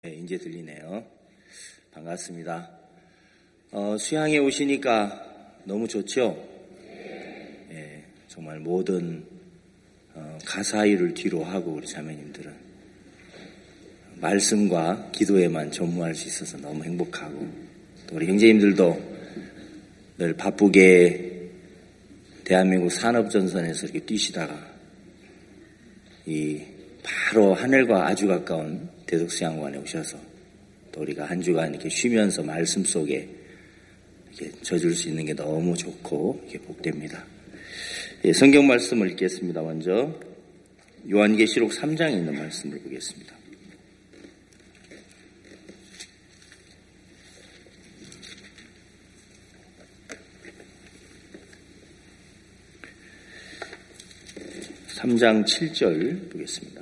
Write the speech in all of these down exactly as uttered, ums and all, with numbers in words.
네, 이제 들리네요. 반갑습니다. 어, 수양에 오시니까 너무 좋죠? 예, 정말 모든 어, 가사일을 뒤로 하고 우리 자매님들은 말씀과 기도에만 전무할 수 있어서 너무 행복하고, 또 우리 형제님들도 늘 바쁘게 대한민국 산업전선에서 이렇게 뛰시다가 이 바로 하늘과 아주 가까운 대덕수양관에 오셔서 또 우리가 한 주간 이렇게 쉬면서 말씀 속에 이렇게 젖을 수 있는 게 너무 좋고 이렇게 복됩니다. 예, 성경 말씀을 읽겠습니다. 먼저 요한계시록 삼 장에 있는 말씀을 보겠습니다. 삼 장 칠 절 보겠습니다.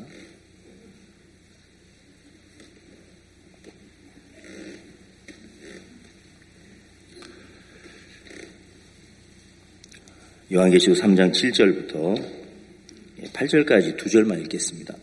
요한계시록 삼 장 칠 절부터 팔 절까지 두 절만 읽겠습니다.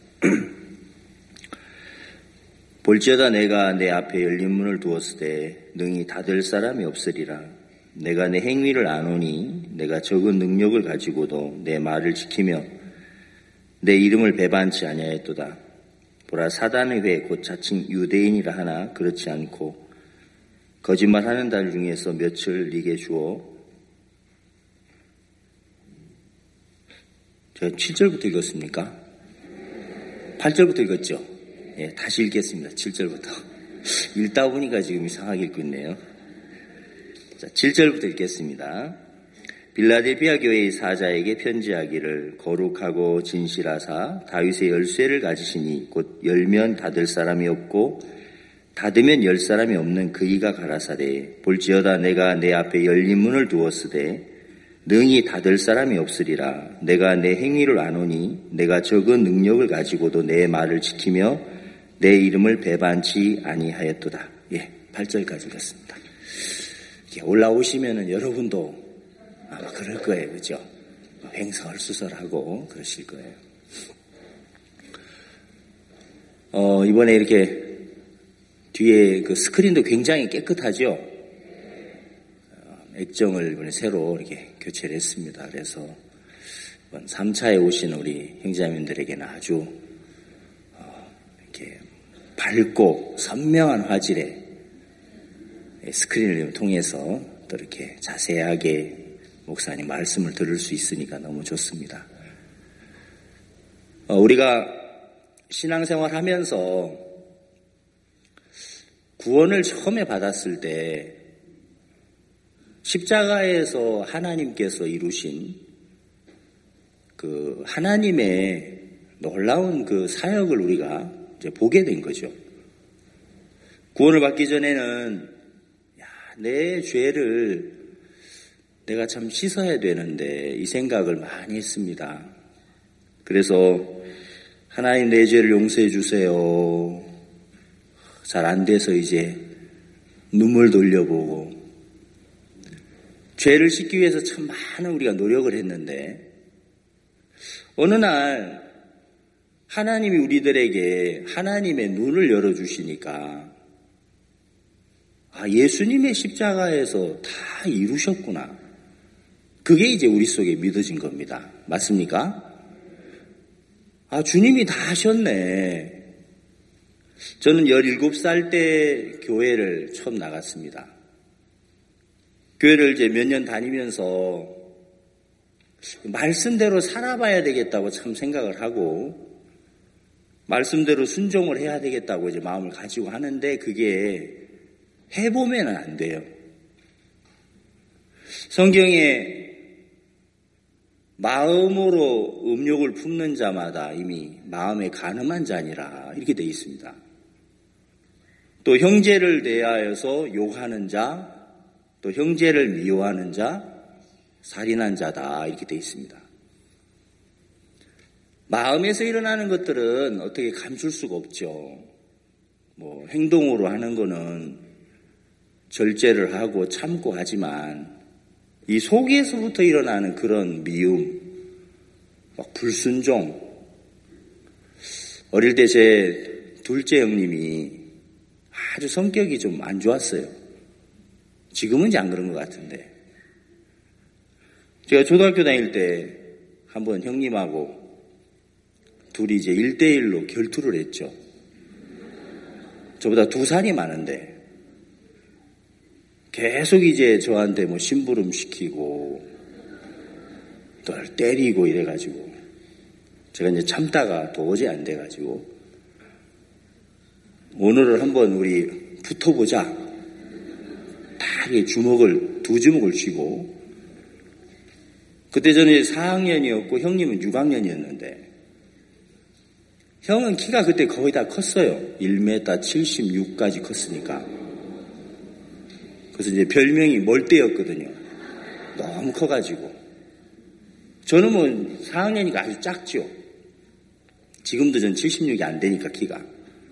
볼지어다 내가 내 앞에 열린 문을 두었으되 능히 닫을 사람이 없으리라. 내가 내 행위를 아노니 내가 적은 능력을 가지고도 내 말을 지키며 내 이름을 배반치 아니하였도다. 보라, 사단의 회 곧 자칭 유대인이라 하나 그렇지 않고 거짓말하는 달 중에서 며칠 네게 주어. 제가 칠 절부터 읽었습니까? 팔 절부터 읽었죠? 예, 다시 읽겠습니다. 칠 절부터. 읽다 보니까 지금 이상하게 읽고 있네요. 자, 칠 절부터 읽겠습니다. 빌라델피아 교회의 사자에게 편지하기를, 거룩하고 진실하사 다윗의 열쇠를 가지시니 곧 열면 닫을 사람이 없고 닫으면 열 사람이 없는 그이가 가라사대, 볼지어다 내가 내 앞에 열린 문을 두었으되 능히 닫을 사람이 없으리라. 내가 내 행위를 아노니 내가 적은 능력을 가지고도 내 말을 지키며 내 이름을 배반치 아니하였도다. 예, 팔 절까지 읽었습니다. 올라오시면은 여러분도 아마 그럴 거예요. 그죠? 횡설수설하고 그러실 거예요. 어, 이번에 이렇게 뒤에 그 스크린도 굉장히 깨끗하죠? 어, 액정을 이번에 새로 이렇게 교체를 했습니다. 그래서 이번 삼 차에 오신 우리 형제자매들에게는 아주 어, 이렇게 밝고 선명한 화질의 스크린을 통해서 또 이렇게 자세하게 목사님 말씀을 들을 수 있으니까 너무 좋습니다. 어, 우리가 신앙생활 하면서 구원을 처음에 받았을 때 십자가에서 하나님께서 이루신 그 하나님의 놀라운 그 사역을 우리가 이제 보게 된 거죠. 구원을 받기 전에는 야, 내 죄를 내가 참 씻어야 되는데 이 생각을 많이 했습니다. 그래서 하나님 내 죄를 용서해 주세요. 잘 안 돼서 이제 눈물 돌려보고 죄를 씻기 위해서 참 많은 우리가 노력을 했는데 어느 날 하나님이 우리들에게 하나님의 눈을 열어주시니까 아, 예수님의 십자가에서 다 이루셨구나. 그게 이제 우리 속에 믿어진 겁니다. 맞습니까? 아, 주님이 다 하셨네. 저는 열일곱 살 때 교회를 처음 나갔습니다. 교회를 이제 몇 년 다니면서 말씀대로 살아봐야 되겠다고 참 생각을 하고 말씀대로 순종을 해야 되겠다고 이제 마음을 가지고 하는데 그게 해보면은 안 돼요. 성경에 마음으로 음욕을 품는 자마다 이미 마음에 간음한 자니라 이렇게 되어 있습니다. 또 형제를 대하여서 욕하는 자, 또 형제를 미워하는 자, 살인한 자다 이렇게 되어 있습니다. 마음에서 일어나는 것들은 어떻게 감출 수가 없죠. 뭐 행동으로 하는 거는 절제를 하고 참고 하지만 이 속에서부터 일어나는 그런 미움, 막 불순종. 어릴 때 제 둘째 형님이 아주 성격이 좀 안 좋았어요. 지금은 이제 안 그런 것 같은데. 제가 초등학교 다닐 때 한번 형님하고 둘이 이제 일대일로 결투를 했죠. 저보다 두 살이 많은데 계속 이제 저한테 뭐 심부름 시키고 또 때리고 이래가지고 제가 이제 참다가 도저히 안 돼가지고 오늘은 한번 우리 붙어보자. 딱 주먹을 두 주먹을 쥐고 그때 저는 사 학년이었고 형님은 육 학년이었는데 형은 키가 그때 거의 다 컸어요. 일 미터 칠십육까지 컸으니까. 그래서 이제 별명이 멀대였거든요. 너무 커가지고. 저는 뭐 사 학년이니까 아주 작죠. 지금도 전 칠십육이 안 되니까 키가.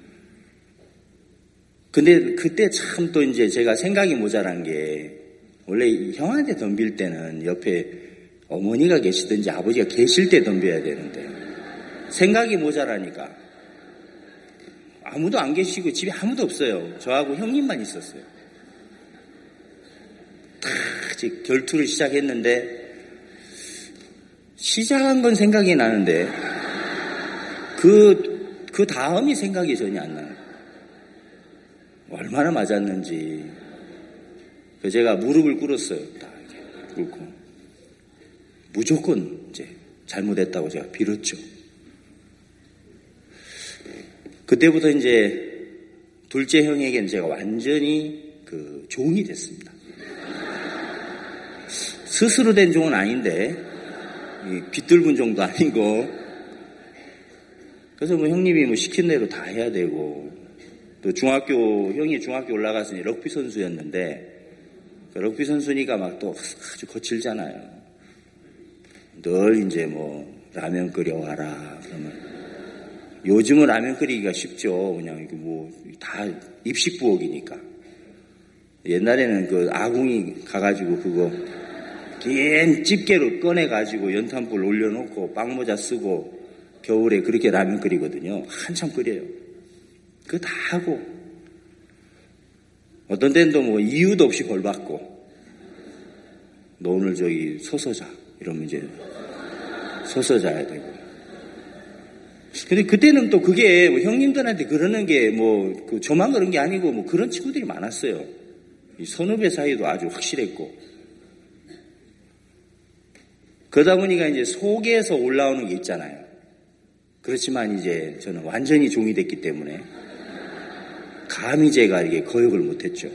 근데 그때 참 또 이제 제가 생각이 모자란 게 원래 형한테 덤빌 때는 옆에 어머니가 계시든지 아버지가 계실 때 덤벼야 되는데 생각이 모자라니까 아무도 안 계시고 집에 아무도 없어요. 저하고 형님만 있었어요. 다 이제 결투를 시작했는데 시작한 건 생각이 나는데 그, 그 다음이 생각이 전혀 안 나요. 얼마나 맞았는지. 제가 무릎을 꿇었어요. 딱 이렇게 꿇고. 무조건 이제 잘못했다고 제가 빌었죠. 그때부터 이제 둘째 형에게는 제가 완전히 그 종이 됐습니다. 스스로 된 종은 아닌데, 빗들분 종도 아니고, 그래서 뭐 형님이 뭐 시킨 대로 다 해야 되고, 또 중학교, 형이 중학교 올라가서 럭비 선수였는데, 럭비 선수니까 막 또 아주 거칠잖아요. 늘 이제 뭐, 라면 끓여와라, 그러면. 요즘은 라면 끓이기가 쉽죠. 그냥 이게 뭐, 다 입식 부엌이니까. 옛날에는 그 아궁이 가가지고 그거, 긴 집게로 꺼내가지고 연탄불 올려놓고 빵모자 쓰고 겨울에 그렇게 라면 끓이거든요. 한참 끓여요. 그거 다 하고 어떤 때는 또 뭐 이유도 없이 벌 받고 너 오늘 저기 서서 자 이러면 이제 서서 자야 되고 근데 그때는 또 그게 뭐 형님들한테 그러는 게 뭐 그 저만 그런 게 아니고 뭐 그런 친구들이 많았어요. 이 선후배 사이도 아주 확실했고 그러다 보니까 이제 속에서 올라오는 게 있잖아요. 그렇지만 이제 저는 완전히 종이 됐기 때문에 감히 제가 이게 거역을 못했죠.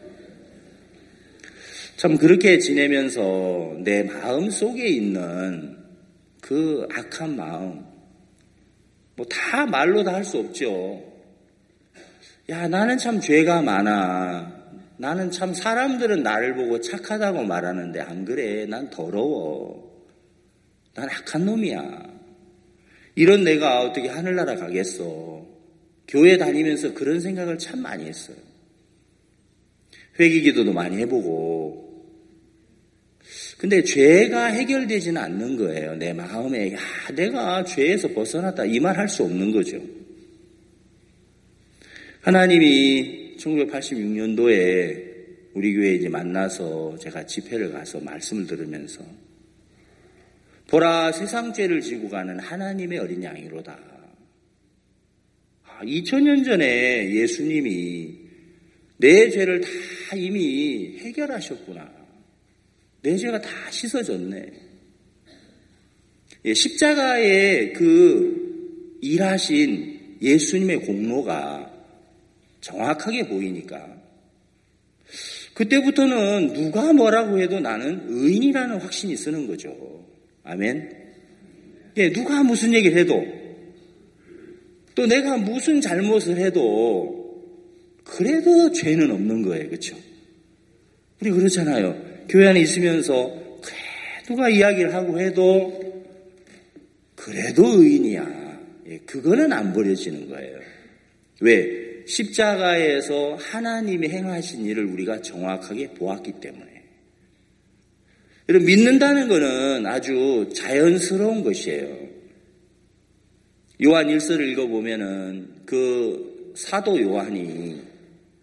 참 그렇게 지내면서 내 마음 속에 있는 그 악한 마음, 뭐 다 말로 다 할 수 없죠. 야, 나는 참 죄가 많아. 나는 참 사람들은 나를 보고 착하다고 말하는데 안 그래. 난 더러워. 난 악한 놈이야. 이런 내가 어떻게 하늘나라 가겠어. 교회 다니면서 그런 생각을 참 많이 했어요. 회개기도도 많이 해보고. 근데 죄가 해결되지는 않는 거예요. 내 마음에 야 내가 죄에서 벗어났다 이 말 할 수 없는 거죠. 하나님이 천구백팔십육 년도에 우리 교회에 이제 만나서 제가 집회를 가서 말씀을 들으면서 보라 세상 죄를 지고 가는 하나님의 어린 양이로다. 이천 년 전에 예수님이 내 죄를 다 이미 해결하셨구나. 내 죄가 다 씻어졌네. 십자가에 그 일하신 예수님의 공로가 정확하게 보이니까 그때부터는 누가 뭐라고 해도 나는 의인이라는 확신이 쓰는 거죠. 아멘. 예, 누가 무슨 얘기를 해도 또 내가 무슨 잘못을 해도 그래도 죄는 없는 거예요. 그렇죠? 우리 그렇잖아요. 교회 안에 있으면서 그래 누가 이야기를 하고 해도 그래도 의인이야. 예, 그거는 안 버려지는 거예요. 왜? 십자가에서 하나님이 행하신 일을 우리가 정확하게 보았기 때문에. 여러분 믿는다는 것은 아주 자연스러운 것이에요. 요한 일서를 읽어보면은 그 사도 요한이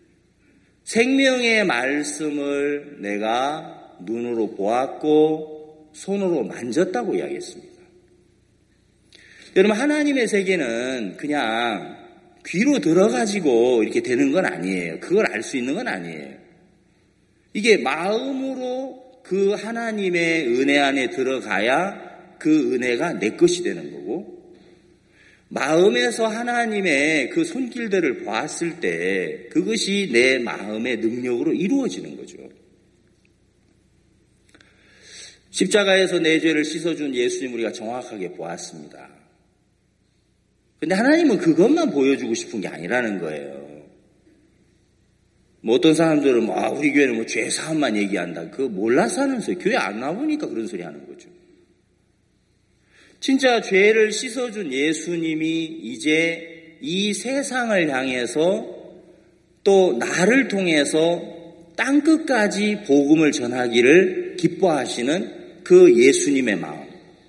생명의 말씀을 내가 눈으로 보았고 손으로 만졌다고 이야기했습니다. 여러분, 하나님의 세계는 그냥 귀로 들어가지고 이렇게 되는 건 아니에요. 그걸 알 수 있는 건 아니에요. 이게 마음으로 그 하나님의 은혜 안에 들어가야 그 은혜가 내 것이 되는 거고, 마음에서 하나님의 그 손길들을 보았을 때 그것이 내 마음의 능력으로 이루어지는 거죠. 십자가에서 내 죄를 씻어준 예수님 우리가 정확하게 보았습니다. 근데 하나님은 그것만 보여주고 싶은 게 아니라는 거예요. 뭐 어떤 사람들은 뭐, 아, 우리 교회는 뭐 죄 사함만 얘기한다. 그거 몰라서 하는 소리. 교회 안 나오니까 그런 소리 하는 거죠. 진짜 죄를 씻어준 예수님이 이제 이 세상을 향해서 또 나를 통해서 땅끝까지 복음을 전하기를 기뻐하시는 그 예수님의 마음.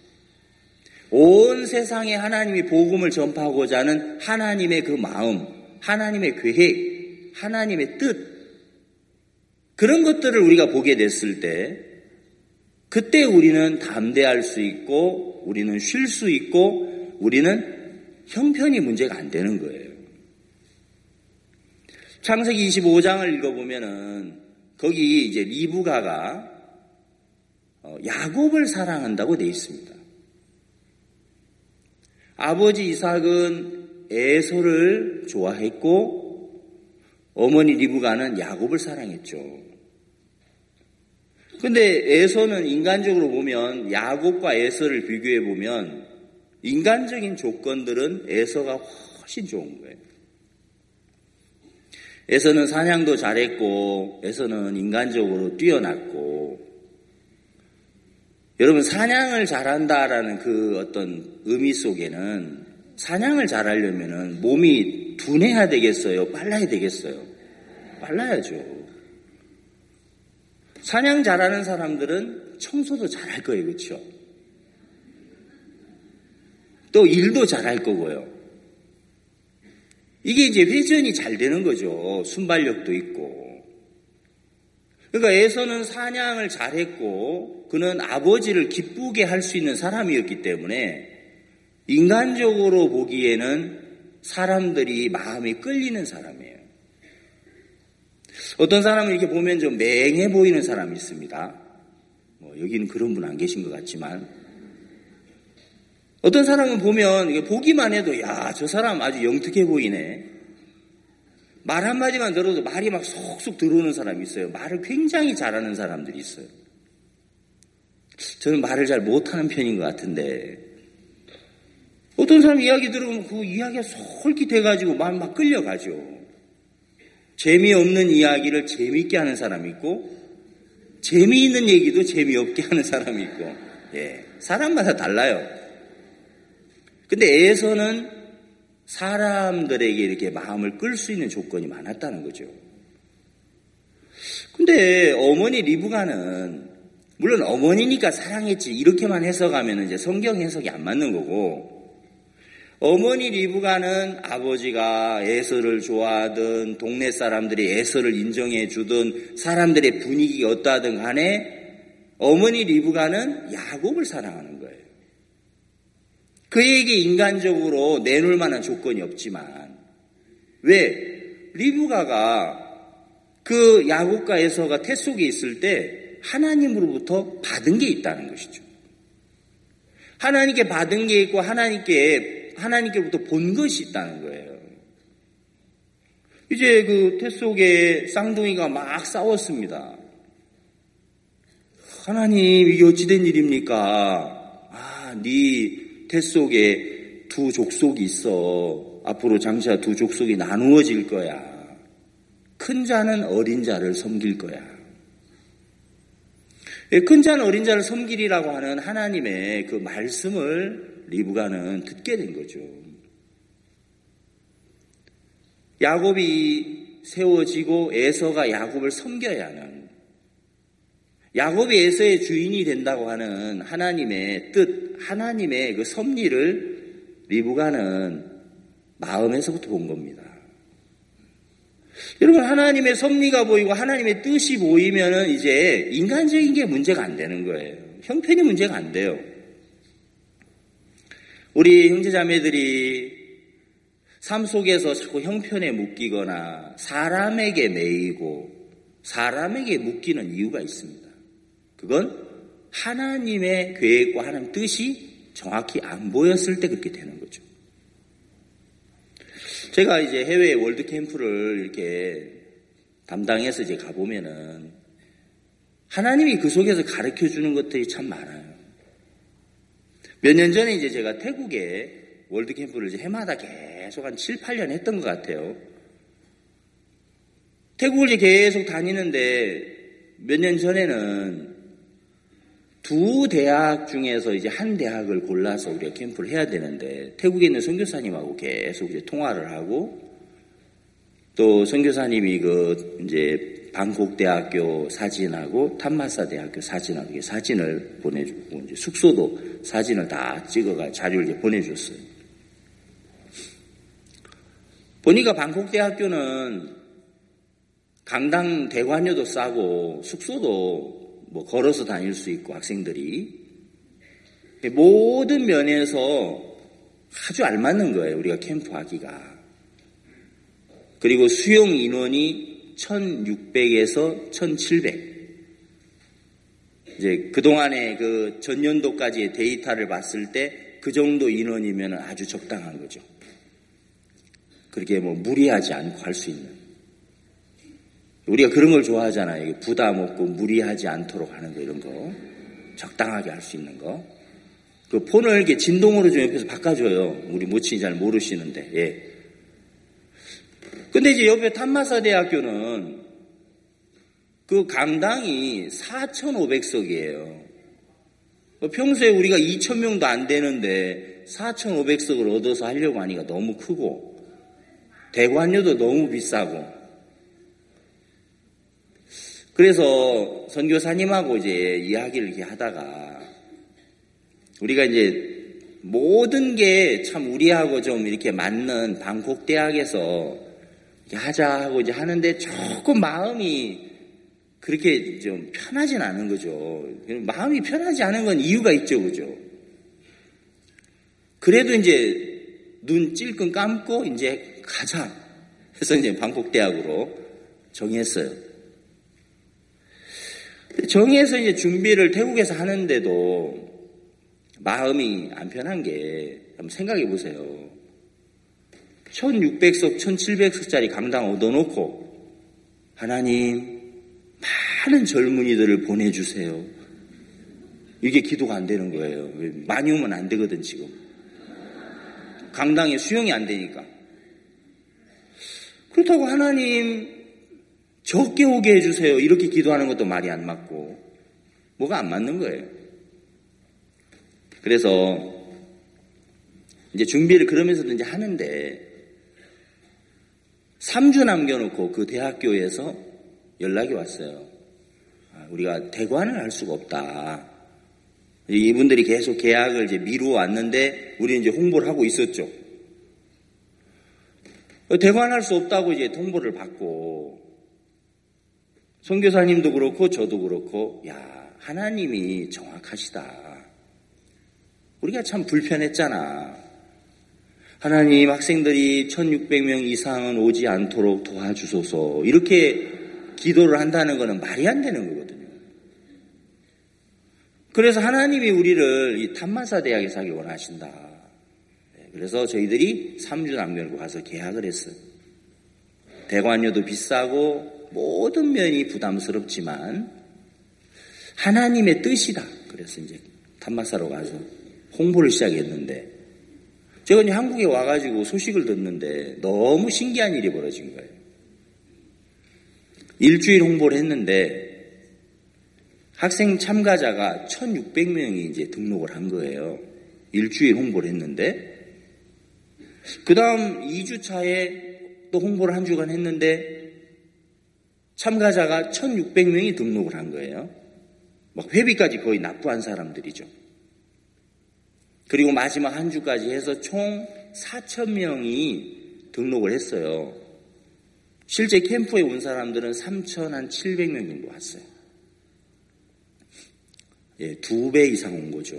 온 세상에 하나님이 복음을 전파하고자 하는 하나님의 그 마음, 하나님의 계획, 하나님의 뜻, 그런 것들을 우리가 보게 됐을 때 그때 우리는 담대할 수 있고 우리는 쉴 수 있고 우리는 형편이 문제가 안 되는 거예요. 창세기 이십오 장을 읽어보면은 거기 이제 리브가가 야곱을 사랑한다고 돼 있습니다. 아버지 이삭은 에서를 좋아했고 어머니 리브가는 야곱을 사랑했죠. 근데 에서는 인간적으로 보면 야곱과 에서를 비교해 보면 인간적인 조건들은 에서가 훨씬 좋은 거예요. 에서는 사냥도 잘했고 에서는 인간적으로 뛰어났고, 여러분 사냥을 잘한다라는 그 어떤 의미 속에는 사냥을 잘하려면은 몸이 둔해야 되겠어요? 빨라야 되겠어요? 빨라야죠. 사냥 잘하는 사람들은 청소도 잘할 거예요. 그렇죠? 또 일도 잘할 거고요. 이게 이제 회전이 잘 되는 거죠. 순발력도 있고. 그러니까 에서는 사냥을 잘했고 그는 아버지를 기쁘게 할 수 있는 사람이었기 때문에 인간적으로 보기에는 사람들이 마음이 끌리는 사람이에요. 어떤 사람은 이렇게 보면 좀 맹해 보이는 사람이 있습니다. 뭐 여기는 그런 분 안 계신 것 같지만, 어떤 사람은 보면 보기만 해도 야, 저 사람 아주 영특해 보이네. 말 한마디만 들어도 말이 막 쏙쏙 들어오는 사람이 있어요. 말을 굉장히 잘하는 사람들이 있어요. 저는 말을 잘 못하는 편인 것 같은데 어떤 사람 이야기 들으면 그 이야기가 솔깃해가지고 마음 막 끌려가죠. 재미없는 이야기를 재미있게 하는 사람이 있고 재미있는 얘기도 재미없게 하는 사람이 있고, 예, 사람마다 달라요. 근데 에서는 사람들에게 이렇게 마음을 끌 수 있는 조건이 많았다는 거죠. 근데 어머니 리브가는 물론 어머니니까 사랑했지 이렇게만 해석하면 이제 성경 해석이 안 맞는 거고, 어머니 리브가는 아버지가 에서를 좋아하든 동네 사람들이 에서를 인정해 주든 사람들의 분위기가 어떠하든 간에 어머니 리브가는 야곱을 사랑하는 거예요. 그에게 인간적으로 내놓을 만한 조건이 없지만, 왜? 리브가가 그 야곱과 에서가 태 속에 있을 때 하나님으로부터 받은 게 있다는 것이죠. 하나님께 받은 게 있고 하나님께 하나님께로부터 본 것이 있다는 거예요. 이제 그 태 속에 쌍둥이가 막 싸웠습니다. 하나님, 이게 어찌된 일입니까? 아, 네 태 속에 두 족속이 있어. 앞으로 장차 두 족속이 나누어질 거야. 큰 자는 어린 자를 섬길 거야. 큰 자는 어린 자를 섬기리라고 하는 하나님의 그 말씀을 리브가는 듣게 된 거죠. 야곱이 세워지고 에서가 야곱을 섬겨야 하는, 야곱이 에서의 주인이 된다고 하는 하나님의 뜻, 하나님의 그 섭리를 리브가는 마음에서부터 본 겁니다. 여러분, 하나님의 섭리가 보이고 하나님의 뜻이 보이면은 이제 인간적인 게 문제가 안 되는 거예요. 형편이 문제가 안 돼요. 우리 형제자매들이 삶 속에서 자꾸 형편에 묶이거나 사람에게 매이고 사람에게 묶이는 이유가 있습니다. 그건 하나님의 계획과 하나님 뜻이 정확히 안 보였을 때 그렇게 되는 거죠. 제가 이제 해외 월드 캠프를 이렇게 담당해서 이제 가보면은 하나님이 그 속에서 가르쳐 주는 것들이 참 많아요. 몇 년 전에 이제 제가 태국에 월드 캠프를 이제 해마다 계속 한 칠, 팔 년 했던 것 같아요. 태국을 이제 계속 다니는데 몇 년 전에는 두 대학 중에서 이제 한 대학을 골라서 우리가 캠프를 해야 되는데 태국에 있는 선교사님하고 계속 이제 통화를 하고 또 선교사님이 그 이제 방콕 대학교 사진하고 탐마사 대학교 사진하고 사진을 보내주고 이제 숙소도 사진을 다 찍어가 자료를 이제 보내줬어요. 보니까 방콕 대학교는 강당 대관료도 싸고 숙소도 뭐 걸어서 다닐 수 있고 학생들이 모든 면에서 아주 알맞는 거예요. 우리가 캠프하기가. 그리고 수용 인원이 천육백에서 천칠백. 이제 그동안에 그 전년도까지의 데이터를 봤을 때 그 정도 인원이면 아주 적당한 거죠. 그렇게 뭐 무리하지 않고 할 수 있는. 우리가 그런 걸 좋아하잖아요. 부담 없고 무리하지 않도록 하는 거, 이런 거. 적당하게 할 수 있는 거. 그 폰을 이렇게 진동으로 좀 옆에서 바꿔줘요. 우리 모친이 잘 모르시는데, 예. 근데 이제 옆에 탐마사 대학교는 그 강당이 사천오백 석이에요. 평소에 우리가 이천 명도 안 되는데 사천오백 석을 얻어서 하려고 하니까 너무 크고, 대관료도 너무 비싸고, 그래서 선교사님하고 이제 이야기를 이렇게 하다가 우리가 이제 모든 게 참 우리하고 좀 이렇게 맞는 방콕 대학에서 하자 하고 이제 하는데 조금 마음이 그렇게 좀 편하진 않은 거죠. 마음이 편하지 않은 건 이유가 있죠, 그죠? 그래도 이제 눈 찔끔 감고 이제 가자 해서 이제 방콕 대학으로 정했어요. 정해서 이제 준비를 태국에서 하는데도 마음이 안 편한 게, 한번 생각해 보세요. 천육백 석, 천칠백 석짜리 강당 얻어놓고 하나님 많은 젊은이들을 보내주세요. 이게 기도가 안 되는 거예요. 많이 오면 안 되거든 지금. 강당에 수용이 안 되니까. 그렇다고 하나님 적게 오게 해주세요. 이렇게 기도하는 것도 말이 안 맞고 뭐가 안 맞는 거예요. 그래서 이제 준비를 그러면서도 이제 하는데 삼 주 남겨놓고 그 대학교에서 연락이 왔어요. 우리가 대관을 할 수가 없다. 이분들이 계속 계약을 이제 미루어 왔는데 우리는 이제 홍보를 하고 있었죠. 대관할 수 없다고 이제 통보를 받고 선교사님도 그렇고 저도 그렇고, 야, 하나님이 정확하시다. 우리가 참 불편했잖아. 하나님, 학생들이 천육백 명 이상은 오지 않도록 도와주소서. 이렇게 기도를 한다는 것은 말이 안 되는 거거든요. 그래서 하나님이 우리를 이 탐마사 대학에 사기 원하신다. 그래서 저희들이 삼 주 남겨놓고 가서 계약을 했어요. 대관료도 비싸고 모든 면이 부담스럽지만 하나님의 뜻이다. 그래서 이제 탐마사로 가서 홍보를 시작했는데, 제가 이제 한국에 와가지고 소식을 듣는데 너무 신기한 일이 벌어진 거예요. 일주일 홍보를 했는데 학생 참가자가 천육백 명이 이제 등록을 한 거예요. 일주일 홍보를 했는데, 그 다음 이 주 차에 또 홍보를 한 주간 했는데 참가자가 천육백 명이 등록을 한 거예요. 막 회비까지 거의 납부한 사람들이죠. 그리고 마지막 한 주까지 해서 총 사천 명이 등록을 했어요. 실제 캠프에 온 사람들은 삼천칠백 명 정도 왔어요. 예, 두 배 이상 온 거죠.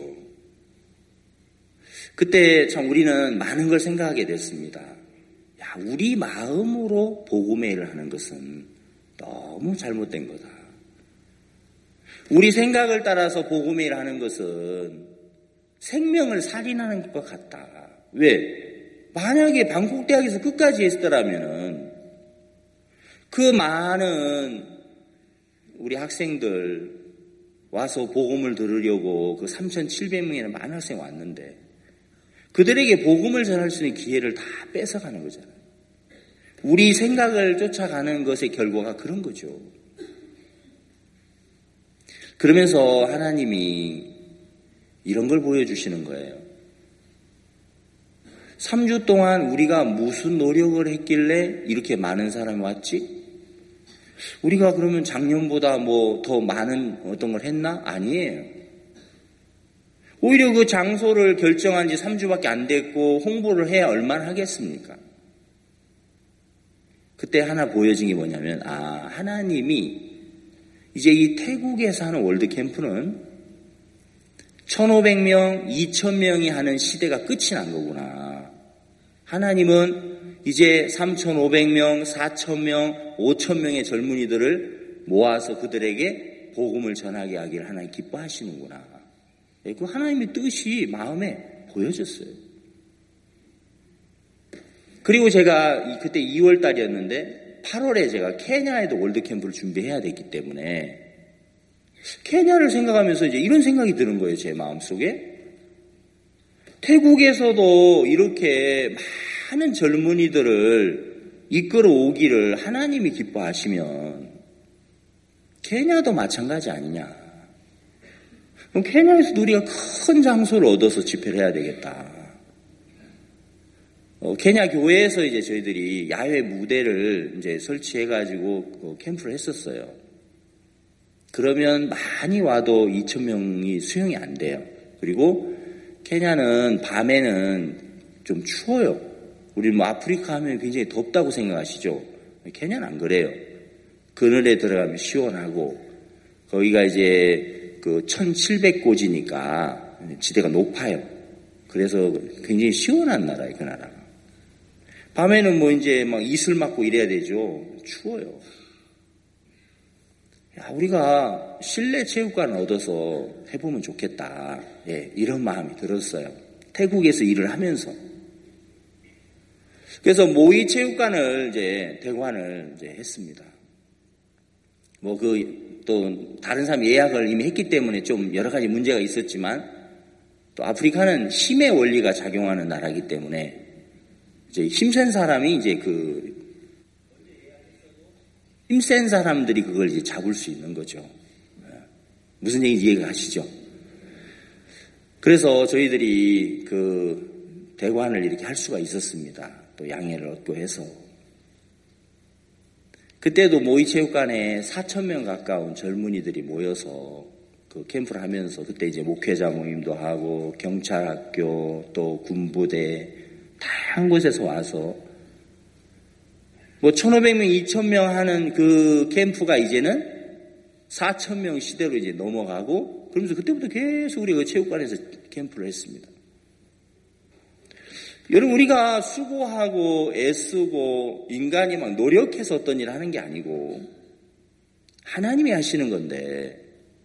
그때 참 우리는 많은 걸 생각하게 됐습니다. 야, 우리 마음으로 복음의 일을 하는 것은 너무 잘못된 거다. 우리 생각을 따라서 복음의 일을 하는 것은 생명을 살인하는 것 같다. 왜? 만약에 방콕대학에서 끝까지 했더라면은 그 많은 우리 학생들 와서 복음을 들으려고 그 삼천칠백 명이나 많은 학생이 왔는데 그들에게 복음을 전할 수 있는 기회를 다 뺏어가는 거잖아요. 우리 생각을 쫓아가는 것의 결과가 그런 거죠. 그러면서 하나님이 이런 걸 보여주시는 거예요. 삼 주 동안 우리가 무슨 노력을 했길래 이렇게 많은 사람이 왔지? 우리가 그러면 작년보다 뭐 더 많은 어떤 걸 했나? 아니에요. 오히려 그 장소를 결정한 지 삼 주밖에 안 됐고 홍보를 해야 얼마나 하겠습니까? 그때 하나 보여진 게 뭐냐면 아, 하나님이 이제 이 태국에서 하는 월드캠프는 천오백 명, 이천 명이 하는 시대가 끝이 난 거구나. 하나님은 이제 삼천오백 명, 사천 명, 오천 명의 젊은이들을 모아서 그들에게 복음을 전하게 하기를 하나님 기뻐하시는구나. 그 하나님의 뜻이 마음에 보여졌어요. 그리고 제가 그때 이월 달이었는데 팔월에 제가 케냐에도 월드캠프를 준비해야 됐기 때문에 케냐를 생각하면서 이제 이런 생각이 드는 거예요. 제 마음속에. 태국에서도 이렇게 많은 젊은이들을 이끌어 오기를 하나님이 기뻐하시면 케냐도 마찬가지 아니냐. 그럼 케냐에서도 우리가 큰 장소를 얻어서 집회를 해야 되겠다. 어, 케냐 교회에서 이제 저희들이 야외 무대를 이제 설치해가지고 그 캠프를 했었어요. 그러면 많이 와도 이천 명이 수용이 안 돼요. 그리고 케냐는 밤에는 좀 추워요. 우리 뭐 아프리카 하면 굉장히 덥다고 생각하시죠? 케냐는 안 그래요. 그늘에 들어가면 시원하고 거기가 이제 그 천칠백 고지니까 지대가 높아요. 그래서 굉장히 시원한 나라예요, 그 나라가. 밤에는 뭐 이제 막 이슬 맞고 이래야 되죠. 추워요. 야, 우리가 실내 체육관을 얻어서 해보면 좋겠다. 예, 이런 마음이 들었어요. 태국에서 일을 하면서. 그래서 모의 체육관을 이제 대관을 이제 했습니다. 뭐 그 또 다른 사람 예약을 이미 했기 때문에 좀 여러 가지 문제가 있었지만 또 아프리카는 힘의 원리가 작용하는 나라이기 때문에 이제 힘센 사람이 이제 그 힘센 사람들이 그걸 이제 잡을 수 있는 거죠. 무슨 얘기인지 이해가 가시죠? 그래서 저희들이 그 대관을 이렇게 할 수가 있었습니다. 또 양해를 얻고 해서. 그때도 모의체육관에 사천 명 가까운 젊은이들이 모여서 그 캠프를 하면서 그때 이제 목회자 모임도 하고 경찰학교 또 군부대 다양한 곳에서 와서 뭐 천오백 명, 이천 명 하는 그 캠프가 이제는 사천 명 시대로 이제 넘어가고 그러면서 그때부터 계속 우리가 그 체육관에서 캠프를 했습니다. 여러분 우리가 수고하고 애쓰고 인간이 막 노력해서 어떤 일을 하는 게 아니고 하나님이 하시는 건데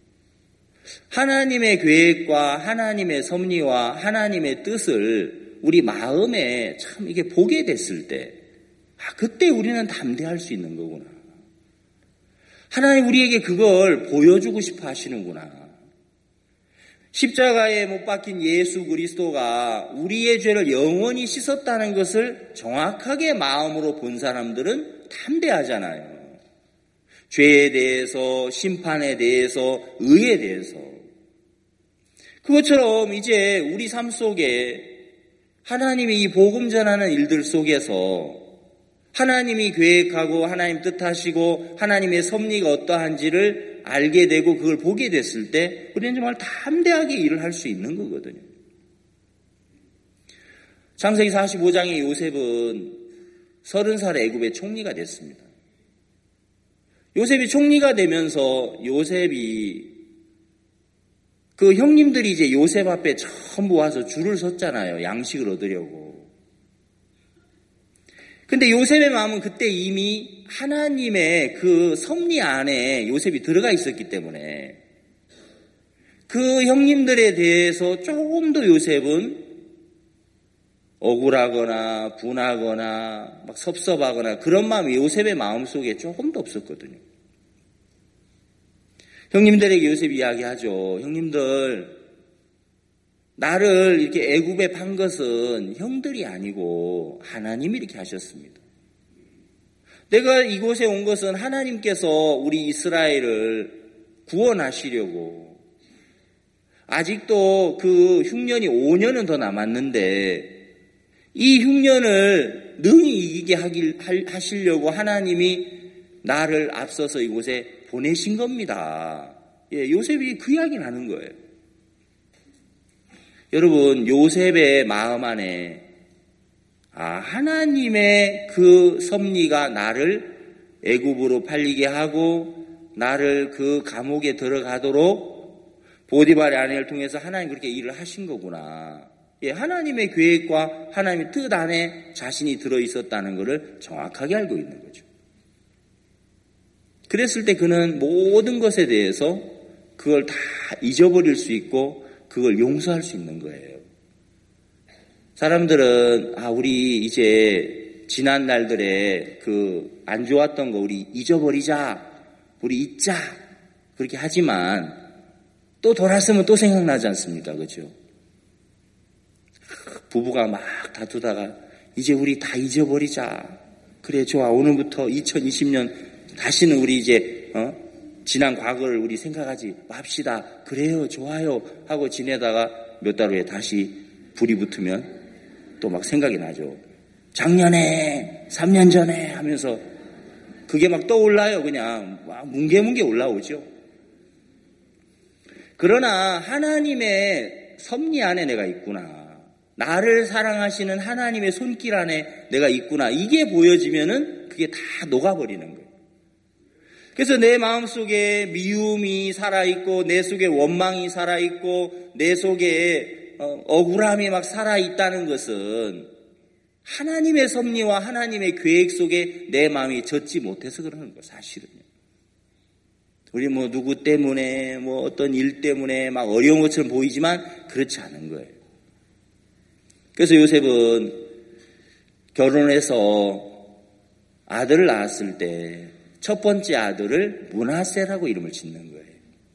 하나님의 계획과 하나님의 섭리와 하나님의 뜻을 우리 마음에 참 이게 보게 됐을 때 아, 그때 우리는 담대할 수 있는 거구나. 하나님 우리에게 그걸 보여주고 싶어 하시는구나. 십자가에 못 박힌 예수 그리스도가 우리의 죄를 영원히 씻었다는 것을 정확하게 마음으로 본 사람들은 담대하잖아요. 죄에 대해서, 심판에 대해서, 의에 대해서. 그것처럼 이제 우리 삶 속에 하나님이 이 복음 전하는 일들 속에서 하나님이 계획하고 하나님 뜻하시고 하나님의 섭리가 어떠한지를 알게 되고 그걸 보게 됐을 때 우리는 정말 담대하게 일을 할 수 있는 거거든요. 창세기 사십오 장의 요셉은 서른 살에 애굽의 총리가 됐습니다. 요셉이 총리가 되면서 요셉이 그 형님들이 이제 요셉 앞에 전부 와서 줄을 섰잖아요. 양식을 얻으려고. 근데 요셉의 마음은 그때 이미 하나님의 그 섭리 안에 요셉이 들어가 있었기 때문에 그 형님들에 대해서 조금 더 요셉은 억울하거나 분하거나 막 섭섭하거나 그런 마음이 요셉의 마음속에 조금 더 없었거든요. 형님들에게 요셉이 이야기하죠. 형님들, 나를 이렇게 애굽에 판 것은 형들이 아니고 하나님이 이렇게 하셨습니다. 내가 이곳에 온 것은 하나님께서 우리 이스라엘을 구원하시려고. 아직도 그 흉년이 오 년은 더 남았는데 이 흉년을 능히 이기게 하길, 하시려고 하나님이 나를 앞서서 이곳에 보내신 겁니다. 예, 요셉이 그 이야기를 하는 거예요. 여러분, 요셉의 마음 안에 아, 하나님의 그 섭리가 나를 애굽으로 팔리게 하고 나를 그 감옥에 들어가도록 보디발의 아내를 통해서 하나님 그렇게 일을 하신 거구나. 예, 하나님의 계획과 하나님의 뜻 안에 자신이 들어있었다는 것을 정확하게 알고 있는 거죠. 그랬을 때 그는 모든 것에 대해서 그걸 다 잊어버릴 수 있고 그걸 용서할 수 있는 거예요. 사람들은 아 우리 이제 지난 날들에 그 안 좋았던 거 우리 잊어버리자, 우리 잊자 그렇게 하지만 또 돌아서면 또 생각나지 않습니까? 그렇죠? 부부가 막 다투다가 이제 우리 다 잊어버리자. 그래 좋아 오늘부터 이천이십 년 다시는 우리 이제 어? 지난 과거를 우리 생각하지 맙시다. 그래요 좋아요 하고 지내다가 몇 달 후에 다시 불이 붙으면 또 막 생각이 나죠. 작년에 삼 년 전에 하면서 그게 막 떠올라요. 그냥 막 뭉게뭉게 올라오죠. 그러나 하나님의 섭리 안에 내가 있구나. 나를 사랑하시는 하나님의 손길 안에 내가 있구나. 이게 보여지면은 그게 다 녹아버리는 거예요. 그래서 내 마음속에 미움이 살아있고 내 속에 원망이 살아있고 내 속에 억울함이 막 살아있다는 것은 하나님의 섭리와 하나님의 계획 속에 내 마음이 젖지 못해서 그러는 거예요. 사실은요. 우리 뭐 누구 때문에 뭐 어떤 일 때문에 막 어려운 것처럼 보이지만 그렇지 않은 거예요. 그래서 요셉은 결혼해서 아들을 낳았을 때 첫 번째 아들을 므낫세라고 이름을 짓는 거예요.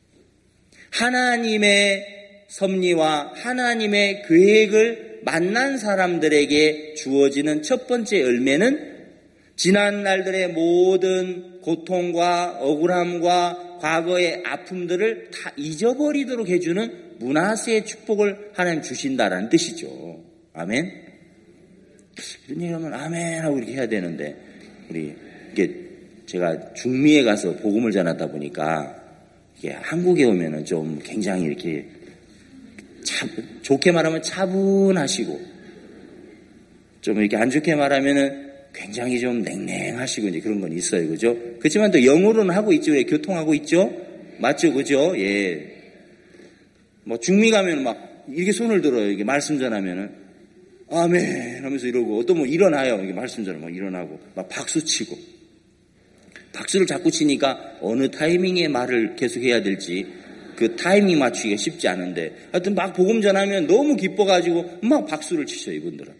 하나님의 섭리와 하나님의 계획을 만난 사람들에게 주어지는 첫 번째 열매는 지난 날들의 모든 고통과 억울함과 과거의 아픔들을 다 잊어버리도록 해주는 므낫세의 축복을 하나님 주신다라는 뜻이죠. 아멘. 이런 얘기하면 아멘 하고 이렇게 해야 되는데 우리 이게 제가 중미에 가서 복음을 전하다 보니까 이게 한국에 오면은 좀 굉장히 이렇게 차, 좋게 말하면 차분하시고 좀 이렇게 안 좋게 말하면은 굉장히 좀 냉랭하시고 이제 그런 건 있어요. 그죠? 그렇지만 또 영어로는 하고 있죠. 왜 교통하고 있죠? 맞죠? 그죠? 예. 뭐 중미 가면 막 이렇게 손을 들어요. 이게 말씀 전하면은 아멘 하면서 이러고 또 뭐 일어나요. 이게 말씀 전하면 막 일어나고 막 박수 치고 박수를 자꾸 치니까 어느 타이밍에 말을 계속 해야 될지 그 타이밍 맞추기가 쉽지 않은데 하여튼 막 복음 전하면 너무 기뻐가지고 막 박수를 치셔요. 이분들은.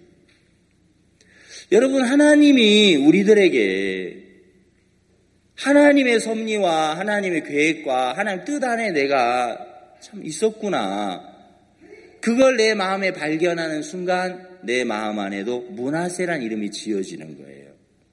여러분 하나님이 우리들에게 하나님의 섭리와 하나님의 계획과 하나님 뜻 안에 내가 참 있었구나. 그걸 내 마음에 발견하는 순간 내 마음 안에도 므낫세란 이름이 지어지는 거예요.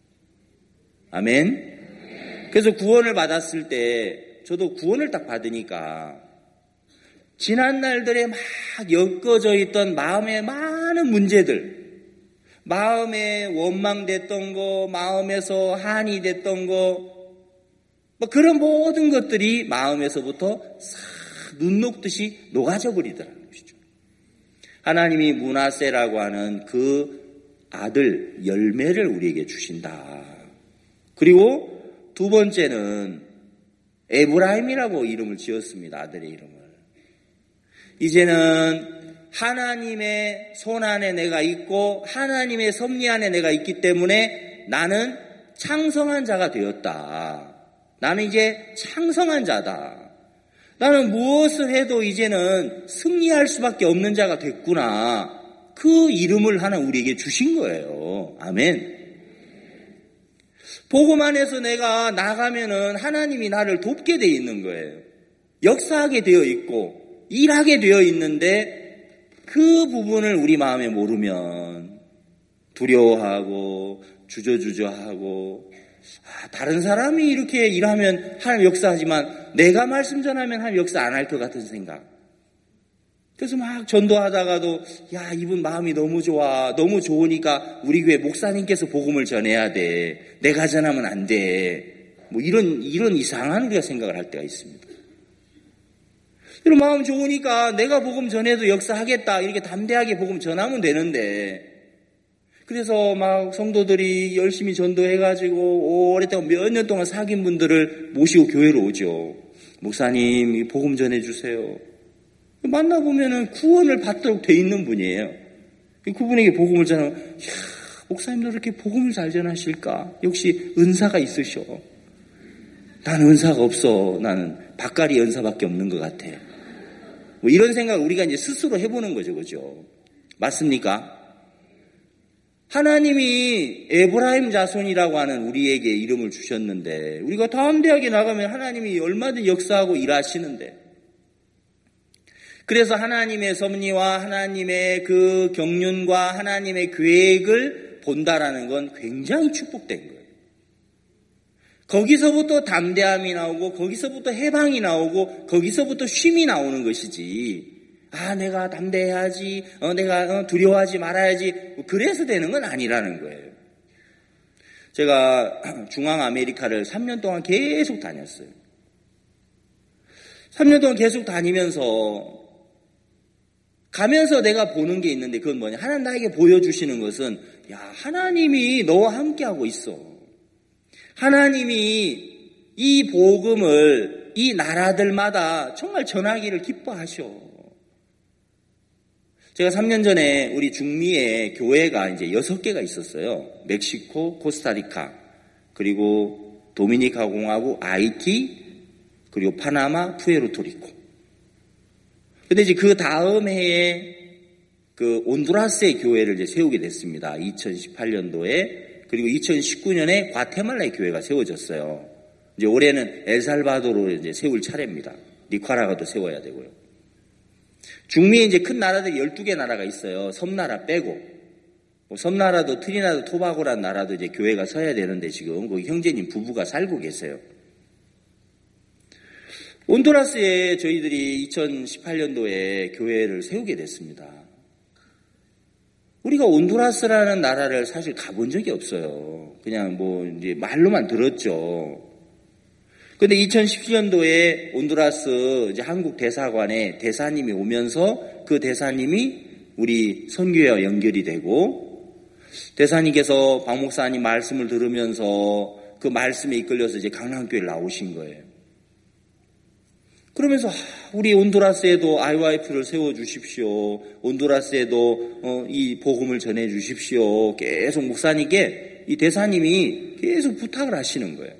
아멘. 그래서 구원을 받았을 때 저도 구원을 딱 받으니까 지난 날들에 막 엮어져 있던 마음의 많은 문제들, 마음에 원망됐던 거, 마음에서 한이 됐던 거, 뭐 그런 모든 것들이 마음에서부터 싹 눈 녹듯이 녹아져 버리더라는 것이죠. 하나님이 므낫세라고 하는 그 아들 열매를 우리에게 주신다. 그리고 두 번째는 에브라임이라고 이름을 지었습니다. 아들의 이름을. 이제는 하나님의 손 안에 내가 있고 하나님의 섭리 안에 내가 있기 때문에 나는 창성한 자가 되었다. 나는 이제 창성한 자다. 나는 무엇을 해도 이제는 승리할 수밖에 없는 자가 됐구나. 그 이름을 하나 우리에게 주신 거예요. 아멘. 복음 안에서 내가 나가면은 하나님이 나를 돕게 되어 있는 거예요. 역사하게 되어 있고 일하게 되어 있는데 그 부분을 우리 마음에 모르면 두려워하고 주저주저하고 아, 다른 사람이 이렇게 일하면 하나님 역사하지만 내가 말씀 전하면 하나님 역사 안 할 것 같은 생각. 그래서 막 전도하다가도 야 이분 마음이 너무 좋아. 너무 좋으니까 우리 교회 목사님께서 복음을 전해야 돼. 내가 전하면 안 돼. 뭐 이런 이런 이상한 우리가 생각을 할 때가 있습니다. 이런 마음 좋으니까 내가 복음 전해도 역사하겠다. 이렇게 담대하게 복음 전하면 되는데 그래서 막 성도들이 열심히 전도해가지고 오랫동안 몇 년 동안 사귄 분들을 모시고 교회로 오죠. 목사님 복음 전해주세요. 만나보면은 구원을 받도록 돼 있는 분이에요. 그분에게 복음을 전하면 야, 목사님도 이렇게 복음을 잘 전하실까? 역시 은사가 있으셔. 나는 은사가 없어. 나는 박가리 은사밖에 없는 것 같아. 뭐 이런 생각 우리가 이제 스스로 해보는 거죠, 그죠? 맞습니까? 하나님이 에브라임 자손이라고 하는 우리에게 이름을 주셨는데 우리가 담대하게 나가면 하나님이 얼마든지 역사하고 일하시는데 그래서 하나님의 섭리와 하나님의 그 경륜과 하나님의 계획을 본다라는 건 굉장히 축복된 거예요. 거기서부터 담대함이 나오고 거기서부터 해방이 나오고 거기서부터 쉼이 나오는 것이지 아 내가 담대해야지 어, 내가 어, 두려워하지 말아야지 그래서 되는 건 아니라는 거예요. 제가 중앙아메리카를 삼 년 동안 계속 다녔어요. 삼 년 동안 계속 다니면서 가면서 내가 보는 게 있는데 그건 뭐냐. 하나님 나에게 보여주시는 것은 야 하나님이 너와 함께하고 있어. 하나님이 이 복음을 이 나라들마다 정말 전하기를 기뻐하셔. 제가 삼 년 전에 우리 중미에 교회가 이제 여섯 개가 있었어요. 멕시코, 코스타리카, 그리고 도미니카 공화국, 아이티, 그리고 파나마, 푸에르토리코. 근데 이제 그 다음 해에 그 온두라스의 교회를 이제 세우게 됐습니다. 이천십팔 년도에. 그리고 이천십구 년에 과테말라의 교회가 세워졌어요. 이제 올해는 엘살바도르로 이제 세울 차례입니다. 니카라과도 세워야 되고요. 중미에 이제 큰 나라들이 열두 개 나라가 있어요. 섬나라 빼고. 뭐 섬나라도 트리나드 토바고라는 나라도 이제 교회가 서야 되는데 지금 거기 형제님 부부가 살고 계세요. 온두라스에 저희들이 이천십팔 년도에 교회를 세우게 됐습니다. 우리가 온두라스라는 나라를 사실 가본 적이 없어요. 그냥 뭐 이제 말로만 들었죠. 근데 이천십칠 년도에 온두라스 이제 한국 대사관에 대사님이 오면서 그 대사님이 우리 선교회와 연결이 되고 대사님께서 박 목사님 말씀을 들으면서 그 말씀에 이끌려서 이제 강남교회를 나오신 거예요. 그러면서 우리 온두라스에도 아이와이에프를 세워주십시오. 온두라스에도 어, 이 복음을 전해주십시오. 계속 목사님께 이 대사님이 계속 부탁을 하시는 거예요.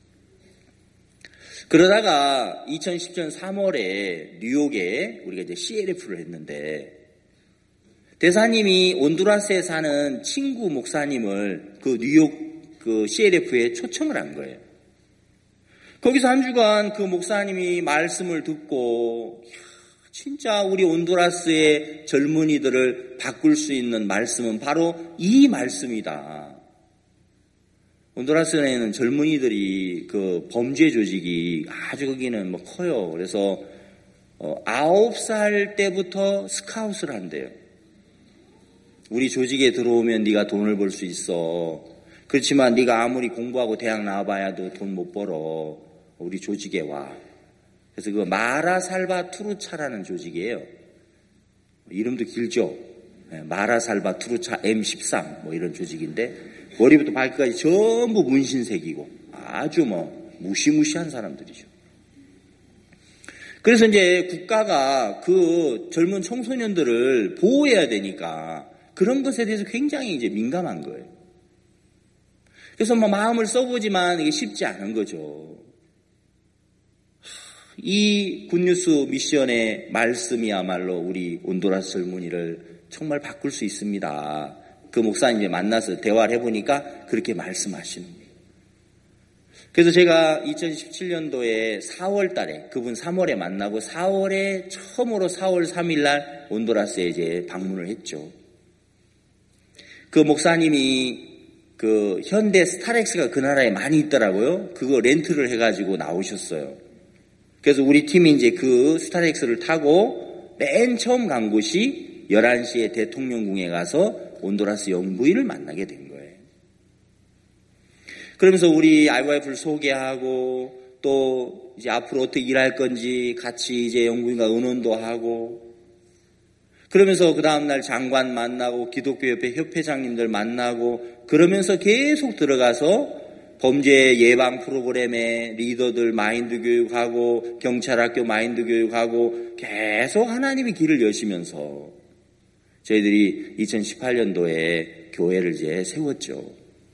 그러다가 이천십칠 년 삼월에 뉴욕에 우리가 이제 씨엘에프를 했는데 대사님이 온두라스에 사는 친구 목사님을 그 뉴욕 그 씨엘에프에 초청을 한 거예요. 거기서 한 주간 그 목사님이 말씀을 듣고 진짜 우리 온두라스의 젊은이들을 바꿀 수 있는 말씀은 바로 이 말씀이다. 온두라스에는 젊은이들이 그 범죄 조직이 아주 거기는 뭐 커요. 그래서 어, 아홉 살 때부터 스카웃을 한대요. 우리 조직에 들어오면 네가 돈을 벌 수 있어. 그렇지만 네가 아무리 공부하고 대학 나와봐야도 돈 못 벌어. 우리 조직에 와. 그래서 그 마라살바투르차라는 조직이에요. 이름도 길죠. 마라살바투르차 엠 십삼 뭐 이런 조직인데 머리부터 발끝까지 전부 문신색이고 아주 뭐 무시무시한 사람들이죠. 그래서 이제 국가가 그 젊은 청소년들을 보호해야 되니까 그런 것에 대해서 굉장히 이제 민감한 거예요. 그래서 뭐 마음을 써보지만 이게 쉽지 않은 거죠. 이 굿뉴스 미션의 말씀이야말로 우리 온두라스 젊은이를 정말 바꿀 수 있습니다. 그 목사님 만나서 대화를 해보니까 그렇게 말씀하시는 거예요. 그래서 제가 이천십칠 년도에 사월 달에 그분 삼월에 만나고 사월에 처음으로 사월 삼일 날 온두라스에 이제 방문을 했죠. 그 목사님이 그 현대 스타렉스가 그 나라에 많이 있더라고요. 그거 렌트를 해가지고 나오셨어요. 그래서 우리 팀이 이제 그 스타렉스를 타고 맨 처음 간 곳이 열한 시에 대통령궁에 가서 온두라스 영부인을 만나게 된 거예요. 그러면서 우리 아이와이프를 소개하고 또 이제 앞으로 어떻게 일할 건지 같이 이제 영부인과 의논도 하고 그러면서 그 다음날 장관 만나고 기독교협회 협회장님들 만나고 그러면서 계속 들어가서 범죄 예방 프로그램에 리더들 마인드 교육하고 경찰학교 마인드 교육하고 계속 하나님의 길을 여시면서 저희들이 이천십팔 년도에 교회를 이제 세웠죠.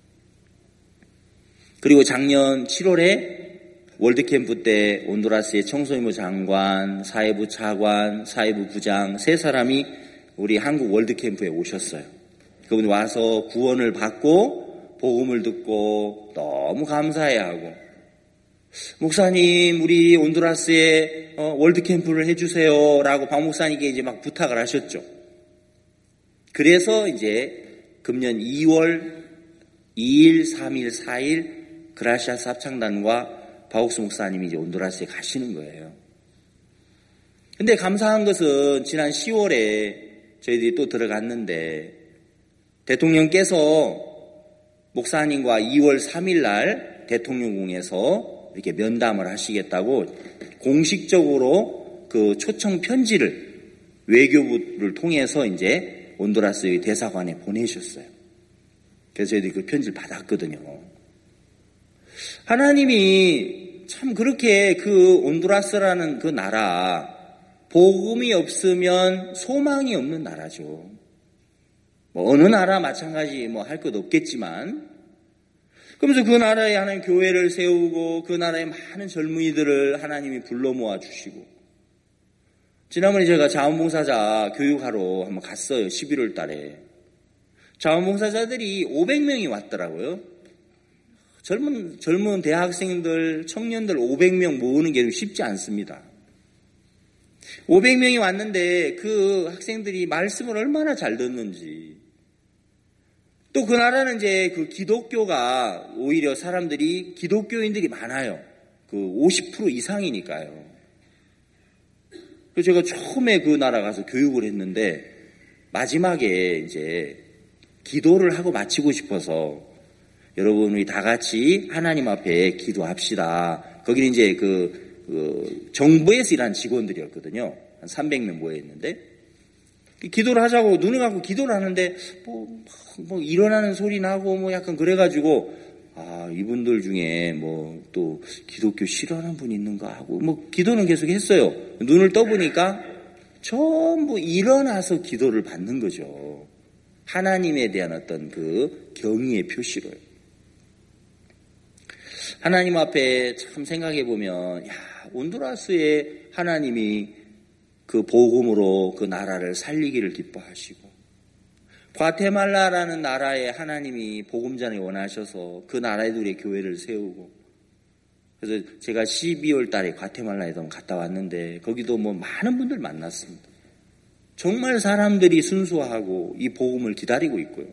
그리고 작년 칠월에 월드캠프 때 온두라스의 청소년부 장관, 사회부 차관, 사회부 부장 세 사람이 우리 한국 월드캠프에 오셨어요. 그분이 와서 구원을 받고 복음을 듣고 너무 감사해하고 목사님 우리 온두라스에 월드캠프를 해주세요 라고 박 목사님께 이제 막 부탁을 하셨죠. 그래서 이제 금년 이월 이일, 삼일, 사일 그라시아스 합창단과 바옥스 목사님이 이제 온두라스에 가시는 거예요. 근데 감사한 것은 지난 시월에 저희들이 또 들어갔는데 대통령께서 목사님과 이월 삼일 날 대통령궁에서 이렇게 면담을 하시겠다고 공식적으로 그 초청 편지를 외교부를 통해서 이제 온두라스의 대사관에 보내셨어요. 그래서 저희들이 그 편지를 받았거든요. 하나님이 참 그렇게 그 온두라스라는 그 나라 복음이 없으면 소망이 없는 나라죠. 뭐 어느 나라 마찬가지 뭐 할 것 없겠지만 그러면서 그 나라에 하나님 교회를 세우고 그 나라에 많은 젊은이들을 하나님이 불러 모아 주시고 지난번에 제가 자원봉사자 교육하러 한번 갔어요. 십일월 달에 자원봉사자들이 오백 명이 왔더라고요. 젊은, 젊은 대학생들, 청년들 오백 명 모으는 게 쉽지 않습니다. 오백 명이 왔는데 그 학생들이 말씀을 얼마나 잘 듣는지. 또 그 나라는 이제 그 기독교가 오히려 사람들이 기독교인들이 많아요. 그 오십 퍼센트 이상이니까요. 그래서 제가 처음에 그 나라 가서 교육을 했는데 마지막에 이제 기도를 하고 마치고 싶어서 여러분이 다 같이 하나님 앞에 기도합시다. 거기는 이제 그, 그 정부에서 일하는 직원들이었거든요. 한 삼백 명 모여있는데 기도를 하자고 눈을 감고 기도를 하는데 뭐, 뭐 일어나는 소리 나고 뭐 약간 그래가지고 아 이분들 중에 뭐 또 기독교 싫어하는 분이 있는가 하고 뭐 기도는 계속 했어요. 눈을 떠보니까 전부 일어나서 기도를 받는 거죠. 하나님에 대한 어떤 그 경의의 표시로요. 하나님 앞에 참 생각해 보면 야 온두라스의 하나님이 그 복음으로 그 나라를 살리기를 기뻐하시고 과테말라라는 나라에 하나님이 복음전을 원하셔서 그 나라에도 우리 교회를 세우고 그래서 제가 십이월 달에 과테말라에도 갔다 왔는데 거기도 뭐 많은 분들 만났습니다. 정말 사람들이 순수하고 이 복음을 기다리고 있고요.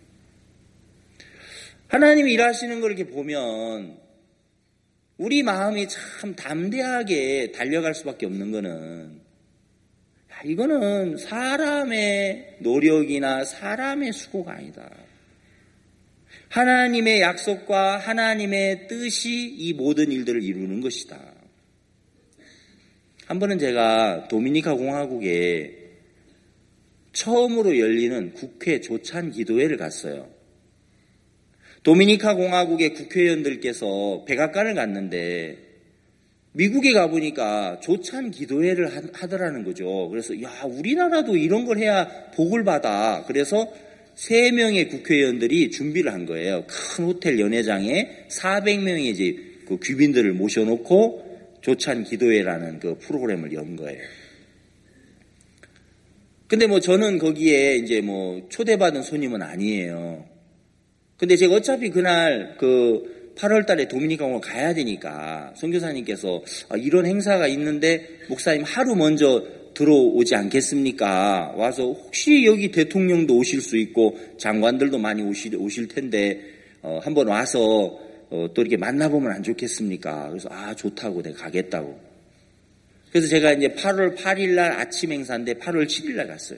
하나님이 일하시는 걸 이렇게 보면 우리 마음이 참 담대하게 달려갈 수밖에 없는 거는 이거는 사람의 노력이나 사람의 수고가 아니다. 하나님의 약속과 하나님의 뜻이 이 모든 일들을 이루는 것이다. 한 번은 제가 도미니카 공화국에 처음으로 열리는 국회 조찬 기도회를 갔어요. 도미니카 공화국의 국회의원들께서 백악관을 갔는데 미국에 가보니까 조찬 기도회를 하더라는 거죠. 그래서 야, 우리나라도 이런 걸 해야 복을 받아. 그래서 세 명의 국회의원들이 준비를 한 거예요. 큰 호텔 연회장에 사백 명의 이제 그 귀빈들을 모셔놓고 조찬 기도회라는 그 프로그램을 연 거예요. 근데 뭐 저는 거기에 이제 뭐 초대받은 손님은 아니에요. 근데 제가 어차피 그날 그 팔월 달에 도미니카 공화국 가야 되니까 선교사님께서 아, 이런 행사가 있는데 목사님 하루 먼저 들어오지 않겠습니까? 와서 혹시 여기 대통령도 오실 수 있고 장관들도 많이 오실, 오실 텐데 어, 한번 와서 어, 또 이렇게 만나보면 안 좋겠습니까? 그래서 아 좋다고 내가 가겠다고. 그래서 제가 이제 팔월 팔일 날 아침 행사인데 팔월 칠일 날 갔어요.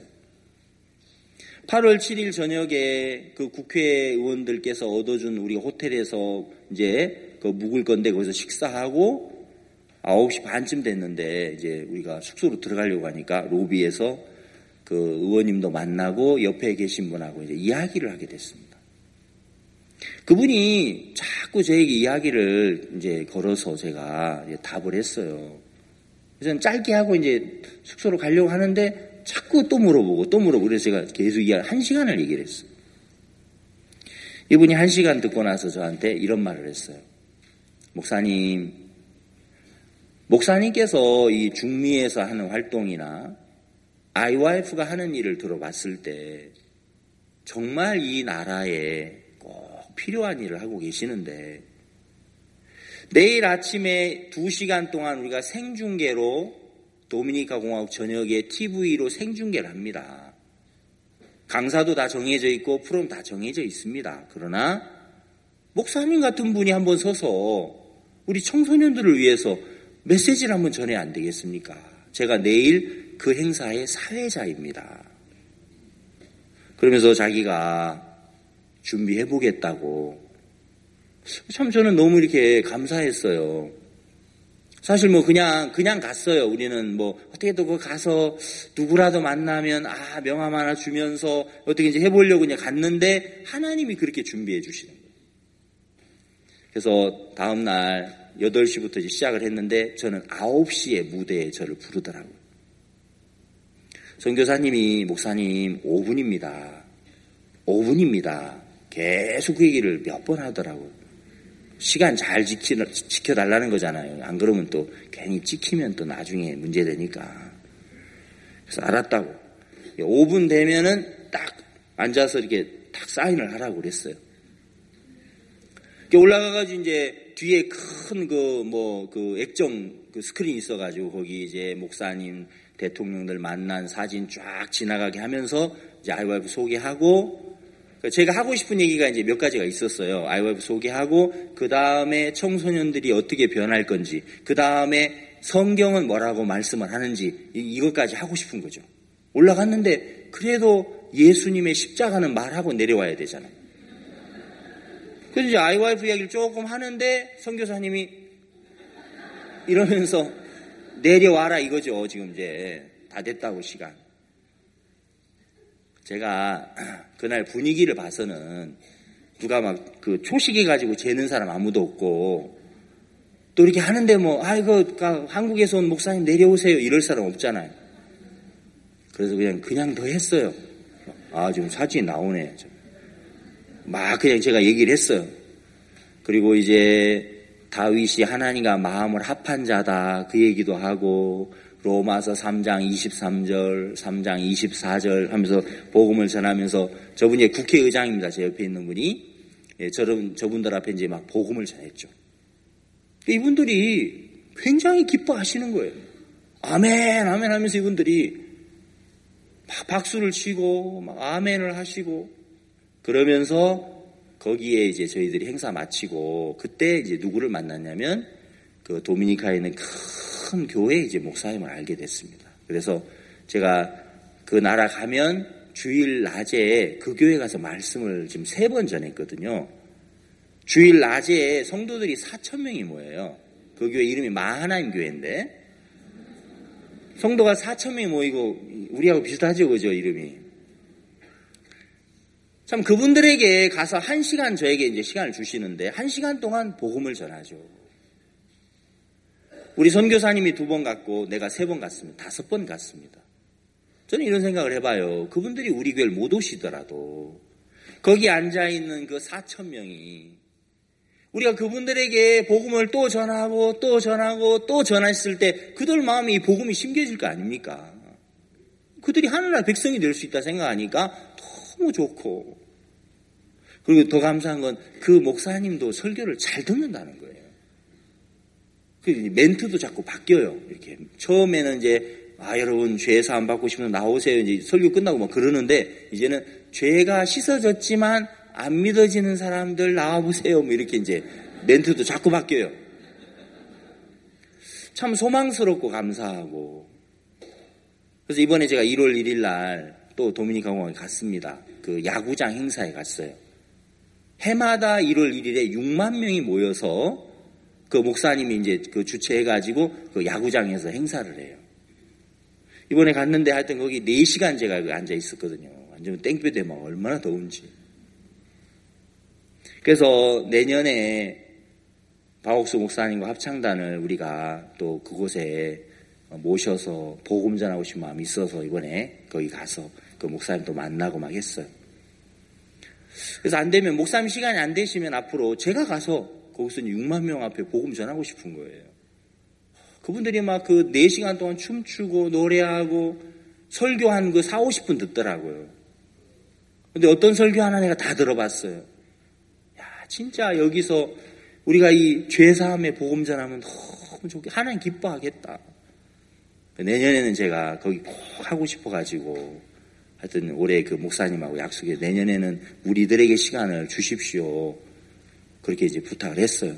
팔월 칠일 저녁에 그 국회의원들께서 얻어준 우리 호텔에서 이제 그 묵을 건데 거기서 식사하고 아홉 시 반쯤 됐는데 이제 우리가 숙소로 들어가려고 하니까 로비에서 그 의원님도 만나고 옆에 계신 분하고 이제 이야기를 하게 됐습니다. 그분이 자꾸 저에게 이야기를 이제 걸어서 제가 이제 답을 했어요. 그래서 짧게 하고 이제 숙소로 가려고 하는데 자꾸 또 물어보고 또 물어보고 그래서 제가 계속 이야기 한 시간을 얘기를 했어요. 이분이 한 시간 듣고 나서 저한테 이런 말을 했어요. 목사님, 목사님께서 이 중미에서 하는 활동이나 아이와이에프가 하는 일을 들어봤을 때 정말 이 나라에 꼭 필요한 일을 하고 계시는데 내일 아침에 두 시간 동안 우리가 생중계로 도미니카 공화국 전역에 티비로 생중계를 합니다. 강사도 다 정해져 있고 프로그램 다 정해져 있습니다. 그러나 목사님 같은 분이 한번 서서 우리 청소년들을 위해서 메시지를 한번 전해야 안 되겠습니까? 제가 내일 그 행사의 사회자입니다. 그러면서 자기가 준비해보겠다고. 참 저는 너무 이렇게 감사했어요. 사실 뭐 그냥 그냥 갔어요. 우리는 뭐 어떻게든 그 가서 누구라도 만나면 아 명함 하나 주면서 어떻게 이제 해보려고 그냥 갔는데 하나님이 그렇게 준비해 주시는 거예요. 그래서 다음 날 여덟 시부터 이제 시작을 했는데 저는 아홉 시에 무대에 저를 부르더라고요. 선교사님이 목사님 오 분입니다. 오 분입니다. 계속 그 얘기를 몇 번 하더라고요. 시간 잘 지키, 지켜달라는 거잖아요. 안 그러면 또 괜히 찍히면 또 나중에 문제되니까. 그래서 알았다고. 오 분 되면은 딱 앉아서 이렇게 딱 사인을 하라고 그랬어요. 올라가가지고 이제 뒤에 큰 그 뭐 그 액정 그 스크린 있어가지고 거기 이제 목사님 대통령들 만난 사진 쫙 지나가게 하면서 이제 아이와이에프 소개하고 제가 하고 싶은 얘기가 이제 몇 가지가 있었어요. 아이와이에프 소개하고 그 다음에 청소년들이 어떻게 변할 건지 그 다음에 성경은 뭐라고 말씀을 하는지 이것까지 하고 싶은 거죠. 올라갔는데 그래도 예수님의 십자가는 말하고 내려와야 되잖아요. 그래서 이제 아이와이에프 이야기를 조금 하는데 선교사님이 이러면서 내려와라 이거죠. 지금 이제 다 됐다고 시간. 제가 그날 분위기를 봐서는 누가 막 그 초식해 가지고 재는 사람 아무도 없고 또 이렇게 하는데 뭐 아이고 한국에서 온 목사님 내려오세요 이럴 사람 없잖아요. 그래서 그냥 그냥 더 했어요. 아 지금 사진이 나오네. 막 그냥 제가 얘기를 했어요. 그리고 이제 다윗이 하나님과 마음을 합한 자다 그 얘기도 하고 로마서 삼 장 이십삼 절, 삼 장 이십사 절 하면서 복음을 전하면서 저분이 국회의장입니다. 제 옆에 있는 분이. 예, 저런, 저분들 앞에 이제 막 복음을 전했죠. 이분들이 굉장히 기뻐하시는 거예요. 아멘, 아멘 하면서 이분들이 막 박수를 치고 막 아멘을 하시고 그러면서 거기에 이제 저희들이 행사 마치고 그때 이제 누구를 만났냐면 그 도미니카에 있는 큰 교회 이제 목사님을 알게 됐습니다. 그래서 제가 그 나라 가면 주일 낮에 그 교회 가서 말씀을 지금 세 번 전했거든요. 주일 낮에 성도들이 사천 명이 모여요. 그 교회 이름이 마하나임 교회인데 성도가 사천 명이 모이고 우리하고 비슷하죠, 그죠 이름이. 참 그분들에게 가서 한 시간 저에게 이제 시간을 주시는데 한 시간 동안 복음을 전하죠. 우리 선교사님이 두 번 갔고 내가 세 번 갔습니다. 다섯 번 갔습니다. 저는 이런 생각을 해봐요. 그분들이 우리 교회를 못 오시더라도 거기 앉아있는 그 사천 명이 우리가 그분들에게 복음을 또 전하고 또 전하고 또 전했을 때 그들 마음에 이 복음이 심겨질 거 아닙니까? 그들이 하늘나라 백성이 될 수 있다 생각하니까 너무 좋고, 그리고 더 감사한 건 그 목사님도 설교를 잘 듣는다는 거예요. 그 멘트도 자꾸 바뀌어요. 이렇게 처음에는 이제 아 여러분 죄 사함 받고 싶으면 나오세요. 이제 설교 끝나고 막 그러는데 이제는 죄가 씻어졌지만 안 믿어지는 사람들 나와보세요. 뭐 이렇게 이제 멘트도 자꾸 바뀌어요. 참 소망스럽고 감사하고. 그래서 이번에 제가 일월 일일 날 또 도미니카 공항에 갔습니다. 그 야구장 행사에 갔어요. 해마다 일월 일일에 육만 명이 모여서 그 목사님이 이제 그 주최해가지고 그 야구장에서 행사를 해요. 이번에 갔는데 하여튼 거기 네 시간 제가 앉아 있었거든요. 완전 땡볕에 막 얼마나 더운지. 그래서 내년에 박옥수 목사님과 합창단을 우리가 또 그곳에 모셔서 복음 전하고 싶은 마음이 있어서 이번에 거기 가서 그 목사님도 만나고 막 했어요. 그래서 안 되면 목사님 시간이 안 되시면 앞으로 제가 가서 거기서 육만 명 앞에 복음 전하고 싶은 거예요. 그분들이 막 그 네 시간 동안 춤추고 노래하고 설교한 그 사오십 분 듣더라고요. 근데 어떤 설교 하나 내가 다 들어봤어요. 야, 진짜 여기서 우리가 이 죄사함의 복음 전하면 너무 좋게 하나님 기뻐하겠다. 내년에는 제가 거기 꼭 하고 싶어가지고 하여튼 올해 그 목사님하고 약속해 내년에는 우리들에게 시간을 주십시오. 그렇게 이제 부탁을 했어요.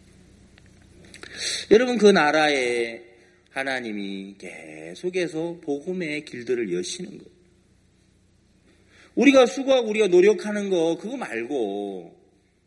여러분 그 나라에 하나님이 계속해서 복음의 길들을 여시는 거예요. 우리가 수고하고 우리가 노력하는 거 그거 말고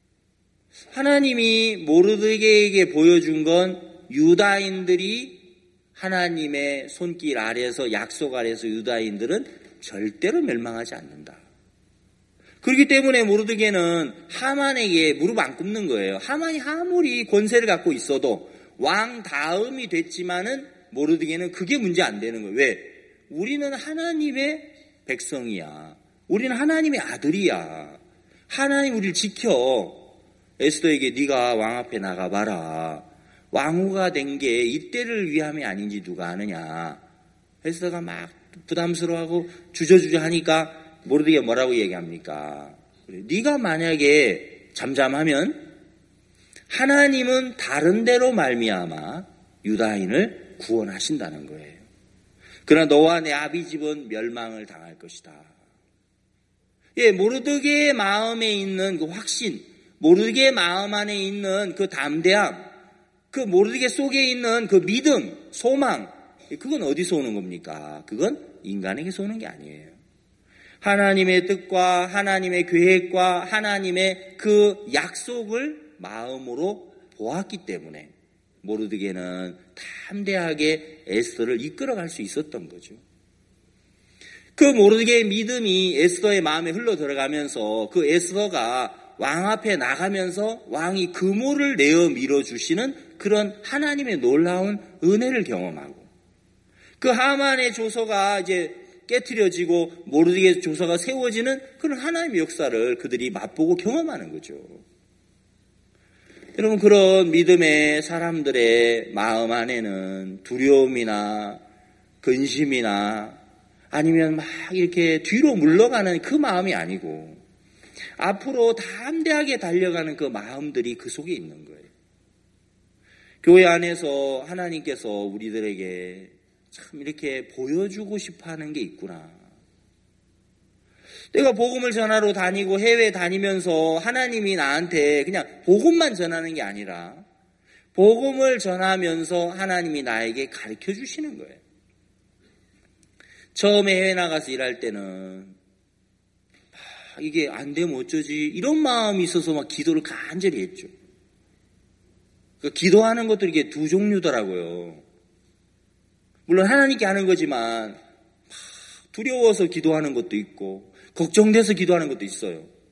하나님이 모르드게에게 보여준 건 유다인들이 하나님의 손길 아래에서 약속 아래에서 유다인들은 절대로 멸망하지 않는다. 그렇기 때문에 모르드게는 하만에게 무릎 안 꿇는 거예요. 하만이 아무리 권세를 갖고 있어도 왕 다음이 됐지만은 모르드게는 그게 문제 안 되는 거예요. 왜? 우리는 하나님의 백성이야. 우리는 하나님의 아들이야. 하나님 우리를 지켜. 에스더에게 네가 왕 앞에 나가봐라. 왕후가 된 게 이때를 위함이 아닌지 누가 아느냐. 에스더가 막 부담스러워하고 주저주저 하니까 모르드게가 뭐라고 얘기합니까? 네가 만약에 잠잠하면 하나님은 다른 데로 말미암아 유다인을 구원하신다는 거예요. 그러나 너와 내 아비 집은 멸망을 당할 것이다. 예, 모르드게의 마음에 있는 그 확신, 모르드게의 마음 안에 있는 그 담대함, 그 모르드게 속에 있는 그 믿음, 소망, 그건 어디서 오는 겁니까? 그건 인간에게서 오는 게 아니에요. 하나님의 뜻과 하나님의 계획과 하나님의 그 약속을 마음으로 보았기 때문에 모르드게는 담대하게 에스더를 이끌어갈 수 있었던 거죠. 그 모르드게의 믿음이 에스더의 마음에 흘러 들어가면서 그 에스더가 왕 앞에 나가면서 왕이 그물을 내어 밀어주시는 그런 하나님의 놀라운 은혜를 경험하고 그 하만의 조서가 이제 깨트려지고 모르드게 조서가 세워지는 그런 하나님의 역사를 그들이 맛보고 경험하는 거죠. 여러분 그런 믿음의 사람들의 마음 안에는 두려움이나 근심이나 아니면 막 이렇게 뒤로 물러가는 그 마음이 아니고 앞으로 담대하게 달려가는 그 마음들이 그 속에 있는 거예요. 교회 안에서 하나님께서 우리들에게 참 이렇게 보여주고 싶어 하는 게 있구나. 내가 복음을 전하러 다니고 해외 다니면서 하나님이 나한테 그냥 복음만 전하는 게 아니라 복음을 전하면서 하나님이 나에게 가르쳐 주시는 거예요. 처음에 해외 나가서 일할 때는 아, 이게 안 되면 어쩌지 이런 마음이 있어서 막 기도를 간절히 했죠. 그 기도하는 것도 이게 두 종류더라고요. 물론 하나님께 하는 거지만 두려워서 기도하는 것도 있고 걱정돼서 기도하는 것도 있어요.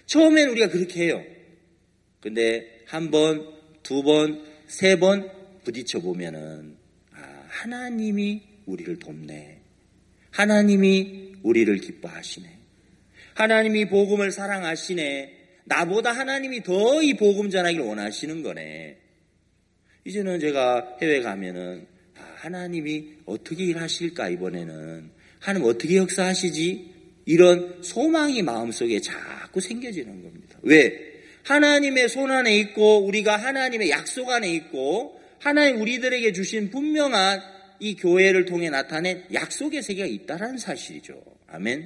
처음엔 우리가 그렇게 해요. 근데 한 번, 두 번, 세 번 부딪혀 보면은 아, 하나님이 우리를 돕네. 하나님이 우리를 기뻐하시네. 하나님이 복음을 사랑하시네. 나보다 하나님이 더 이 복음 전하기를 원하시는 거네. 이제는 제가 해외 가면은 아, 하나님이 어떻게 일하실까 이번에는 하나님 어떻게 역사하시지? 이런 소망이 마음속에 자꾸 생겨지는 겁니다. 왜? 하나님의 손 안에 있고 우리가 하나님의 약속 안에 있고 하나님 우리들에게 주신 분명한 이 교회를 통해 나타낸 약속의 세계가 있다라는 사실이죠. 아멘.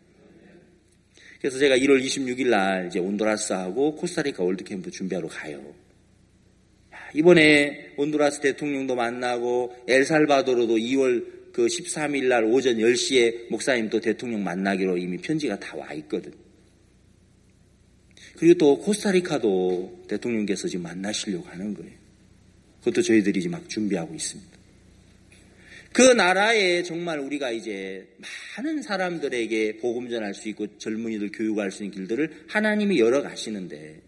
그래서 제가 일월 이십육일 날 이제 온두라스하고 코스타리카 월드캠프 준비하러 가요. 이번에 온두라스 대통령도 만나고 엘살바도르도 이월 그 십삼일 날 오전 열 시에 목사님 또 대통령 만나기로 이미 편지가 다 와 있거든. 그리고 또 코스타리카도 대통령께서 지금 만나시려고 하는 거예요. 그것도 저희들이 지금 막 준비하고 있습니다. 그 나라에 정말 우리가 이제 많은 사람들에게 복음 전할 수 있고 젊은이들 교육할 수 있는 길들을 하나님이 열어 가시는데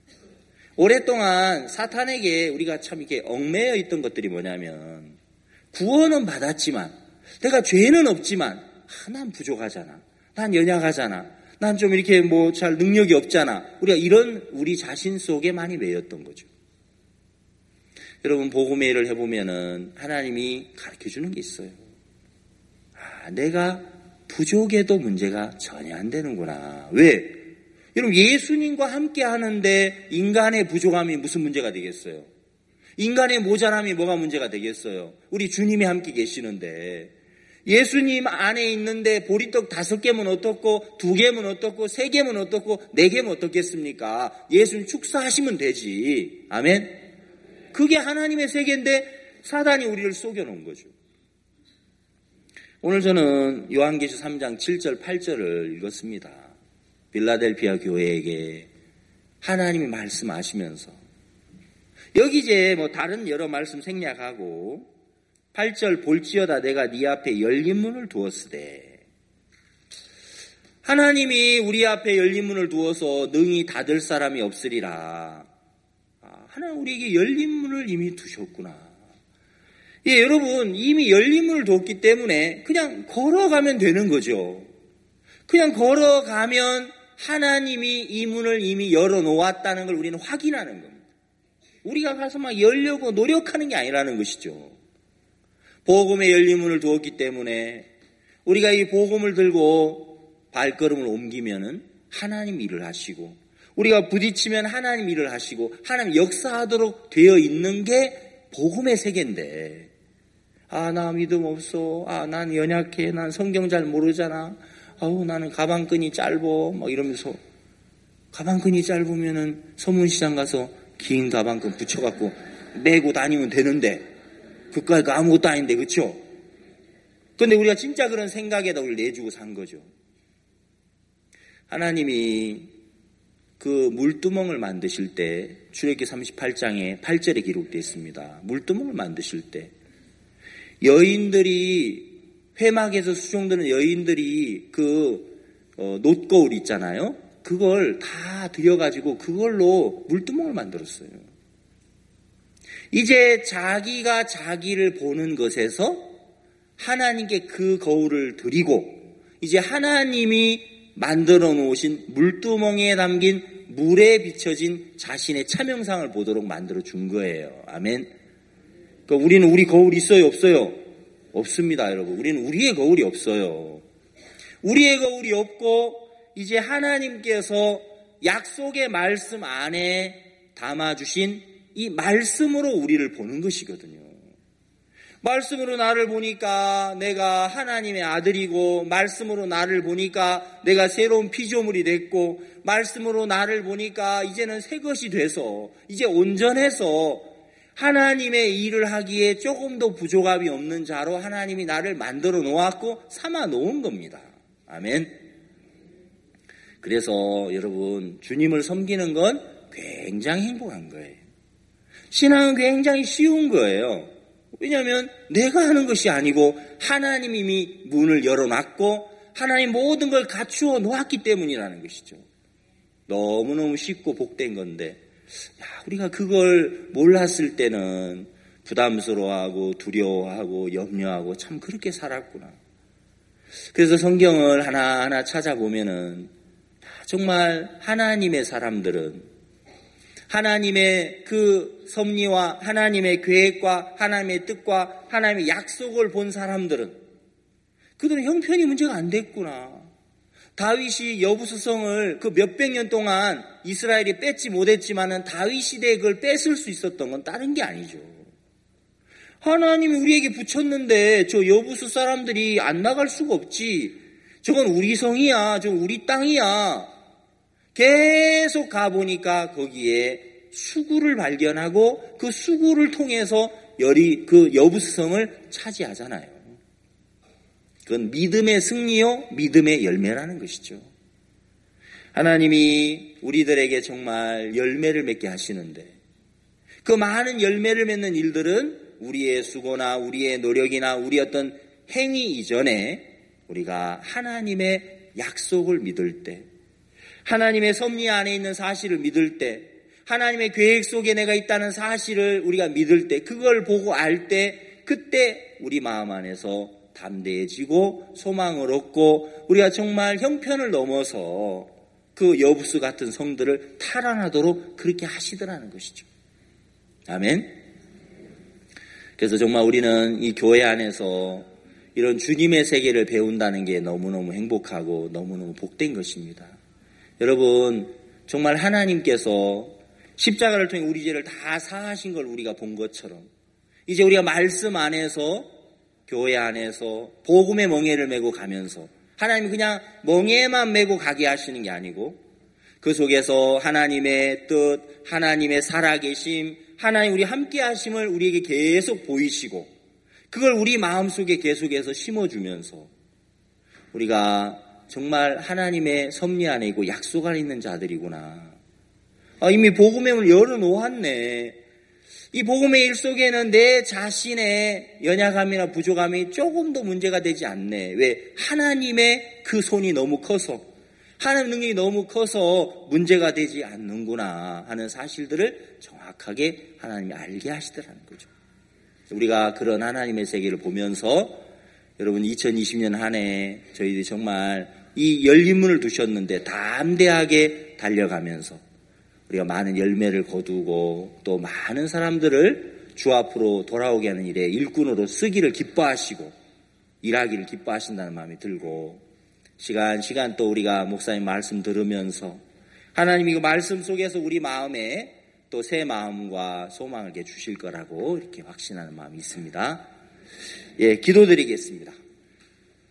오랫동안 사탄에게 우리가 참 이렇게 얽매여 있던 것들이 뭐냐면 구원은 받았지만 내가 죄는 없지만 아, 난 부족하잖아. 난 연약하잖아. 난 좀 이렇게 뭐 잘 능력이 없잖아. 우리가 이런 우리 자신 속에 많이 매였던 거죠. 여러분 복음의 일을 해보면은 하나님이 가르쳐주는 게 있어요. 아, 내가 부족해도 문제가 전혀 안 되는구나. 왜? 여러분 예수님과 함께 하는데 인간의 부족함이 무슨 문제가 되겠어요? 인간의 모자람이 뭐가 문제가 되겠어요? 우리 주님이 함께 계시는데 예수님 안에 있는데 보리떡 다섯 개면 어떻고 두 개면 어떻고 세 개면 어떻고 네 개면 어떻겠습니까? 예수님 축사하시면 되지. 아멘? 그게 하나님의 세계인데 사단이 우리를 속여놓은 거죠. 오늘 저는 요한계시록 삼 장 칠 절 팔 절을 읽었습니다. 빌라델피아 교회에게 하나님이 말씀하시면서 여기 이제 뭐 다른 여러 말씀 생략하고 팔 절 볼지어다 내가 네 앞에 열린 문을 두었으되 하나님이 우리 앞에 열린 문을 두어서 능히 닫을 사람이 없으리라. 아, 하나님 우리에게 열린 문을 이미 두셨구나. 예, 여러분 이미 열린 문을 두었기 때문에 그냥 걸어가면 되는 거죠. 그냥 걸어가면 하나님이 이 문을 이미 열어놓았다는 걸 우리는 확인하는 겁니다. 우리가 가서 막 열려고 노력하는 게 아니라는 것이죠. 복음의 열린 문을 두었기 때문에 우리가 이 복음을 들고 발걸음을 옮기면은 하나님 일을 하시고 우리가 부딪히면 하나님 일을 하시고 하나님 역사하도록 되어 있는 게 복음의 세계인데 아, 나 믿음 없어. 아, 난 연약해. 난 성경 잘 모르잖아. 아우, 나는 가방끈이 짧어. 막 이러면서 가방끈이 짧으면은 서문시장 가서 긴 가방끈 붙여갖고 메고 다니면 되는데 그까지 그 아무것도 아닌데, 그렇죠? 그런데 우리가 진짜 그런 생각에다 우리를 내주고 산 거죠. 하나님이 그 물두멍을 만드실 때 출애굽기 삼십팔 장에 팔 절에 기록되어 있습니다. 물두멍을 만드실 때 여인들이 회막에서 수종드는 여인들이 그 어, 놋거울 있잖아요. 그걸 다 들여가지고 그걸로 물두멍을 만들었어요. 이제 자기가 자기를 보는 것에서 하나님께 그 거울을 드리고 이제 하나님이 만들어 놓으신 물두멍에 담긴 물에 비춰진 자신의 참형상을 보도록 만들어 준 거예요. 아멘. 그러니까 우리는 우리 거울 있어요, 없어요? 없습니다, 여러분. 우리는 우리의 거울이 없어요. 우리의 거울이 없고 이제 하나님께서 약속의 말씀 안에 담아주신 이 말씀으로 우리를 보는 것이거든요. 말씀으로 나를 보니까 내가 하나님의 아들이고 말씀으로 나를 보니까 내가 새로운 피조물이 됐고 말씀으로 나를 보니까 이제는 새 것이 돼서 이제 온전해서 하나님의 일을 하기에 조금도 부족함이 없는 자로 하나님이 나를 만들어 놓았고 삼아 놓은 겁니다. 아멘. 그래서 여러분 주님을 섬기는 건 굉장히 행복한 거예요. 신앙은 굉장히 쉬운 거예요. 왜냐하면 내가 하는 것이 아니고 하나님이 이미 문을 열어놨고 하나님 모든 걸 갖추어 놓았기 때문이라는 것이죠. 너무너무 쉽고 복된 건데, 야, 우리가 그걸 몰랐을 때는 부담스러워하고 두려워하고 염려하고 참 그렇게 살았구나. 그래서 성경을 하나하나 찾아보면은 정말 하나님의 사람들은 하나님의 그 섭리와 하나님의 계획과 하나님의 뜻과 하나님의 약속을 본 사람들은 그들은 형편이 문제가 안 됐구나. 다윗이 여부수성을 그 몇백 년 동안 이스라엘이 뺏지 못했지만은 다윗 시대에 그걸 뺏을 수 있었던 건 다른 게 아니죠. 하나님이 우리에게 붙였는데 저 여부수 사람들이 안 나갈 수가 없지. 저건 우리 성이야. 저건 우리 땅이야. 계속 가보니까 거기에 수구를 발견하고 그 수구를 통해서 열이 그 여부수성을 차지하잖아요. 그건 믿음의 승리요, 믿음의 열매라는 것이죠. 하나님이 우리들에게 정말 열매를 맺게 하시는데 그 많은 열매를 맺는 일들은 우리의 수고나 우리의 노력이나 우리 어떤 행위 이전에 우리가 하나님의 약속을 믿을 때, 하나님의 섭리 안에 있는 사실을 믿을 때, 하나님의 계획 속에 내가 있다는 사실을 우리가 믿을 때, 그걸 보고 알 때, 그때 우리 마음 안에서 담대해지고 소망을 얻고 우리가 정말 형편을 넘어서 그 여부수 같은 성들을 탈환하도록 그렇게 하시더라는 것이죠. 아멘. 그래서 정말 우리는 이 교회 안에서 이런 주님의 세계를 배운다는 게 너무너무 행복하고 너무너무 복된 것입니다. 여러분, 정말 하나님께서 십자가를 통해 우리 죄를 다 사하신 걸 우리가 본 것처럼 이제 우리가 말씀 안에서 교회 안에서 복음의 멍에를 메고 가면서 하나님이 그냥 멍에만 메고 가게 하시는 게 아니고 그 속에서 하나님의 뜻, 하나님의 살아계심, 하나님 우리 함께 하심을 우리에게 계속 보이시고 그걸 우리 마음속에 계속해서 심어주면서 우리가 정말 하나님의 섭리 안에 있고 약속 안에 있는 자들이구나. 아, 이미 복음의 문을 열어놓았네. 이 복음의 일 속에는 내 자신의 연약함이나 부족함이 조금도 문제가 되지 않네. 왜? 하나님의 그 손이 너무 커서, 하나님 능력이 너무 커서 문제가 되지 않는구나 하는 사실들을 정확하게 하나님이 알게 하시더라는 거죠. 우리가 그런 하나님의 세계를 보면서 여러분 이천이십 년 한 해 저희들이 정말 이 열린 문을 두셨는데 담대하게 달려가면서 우리가 많은 열매를 거두고 또 많은 사람들을 주 앞으로 돌아오게 하는 일에 일꾼으로 쓰기를 기뻐하시고 일하기를 기뻐하신다는 마음이 들고 시간 시간 또 우리가 목사님 말씀 들으면서 하나님이 그 말씀 속에서 우리 마음에 또 새 마음과 소망을 주실 거라고 이렇게 확신하는 마음이 있습니다. 예, 기도드리겠습니다.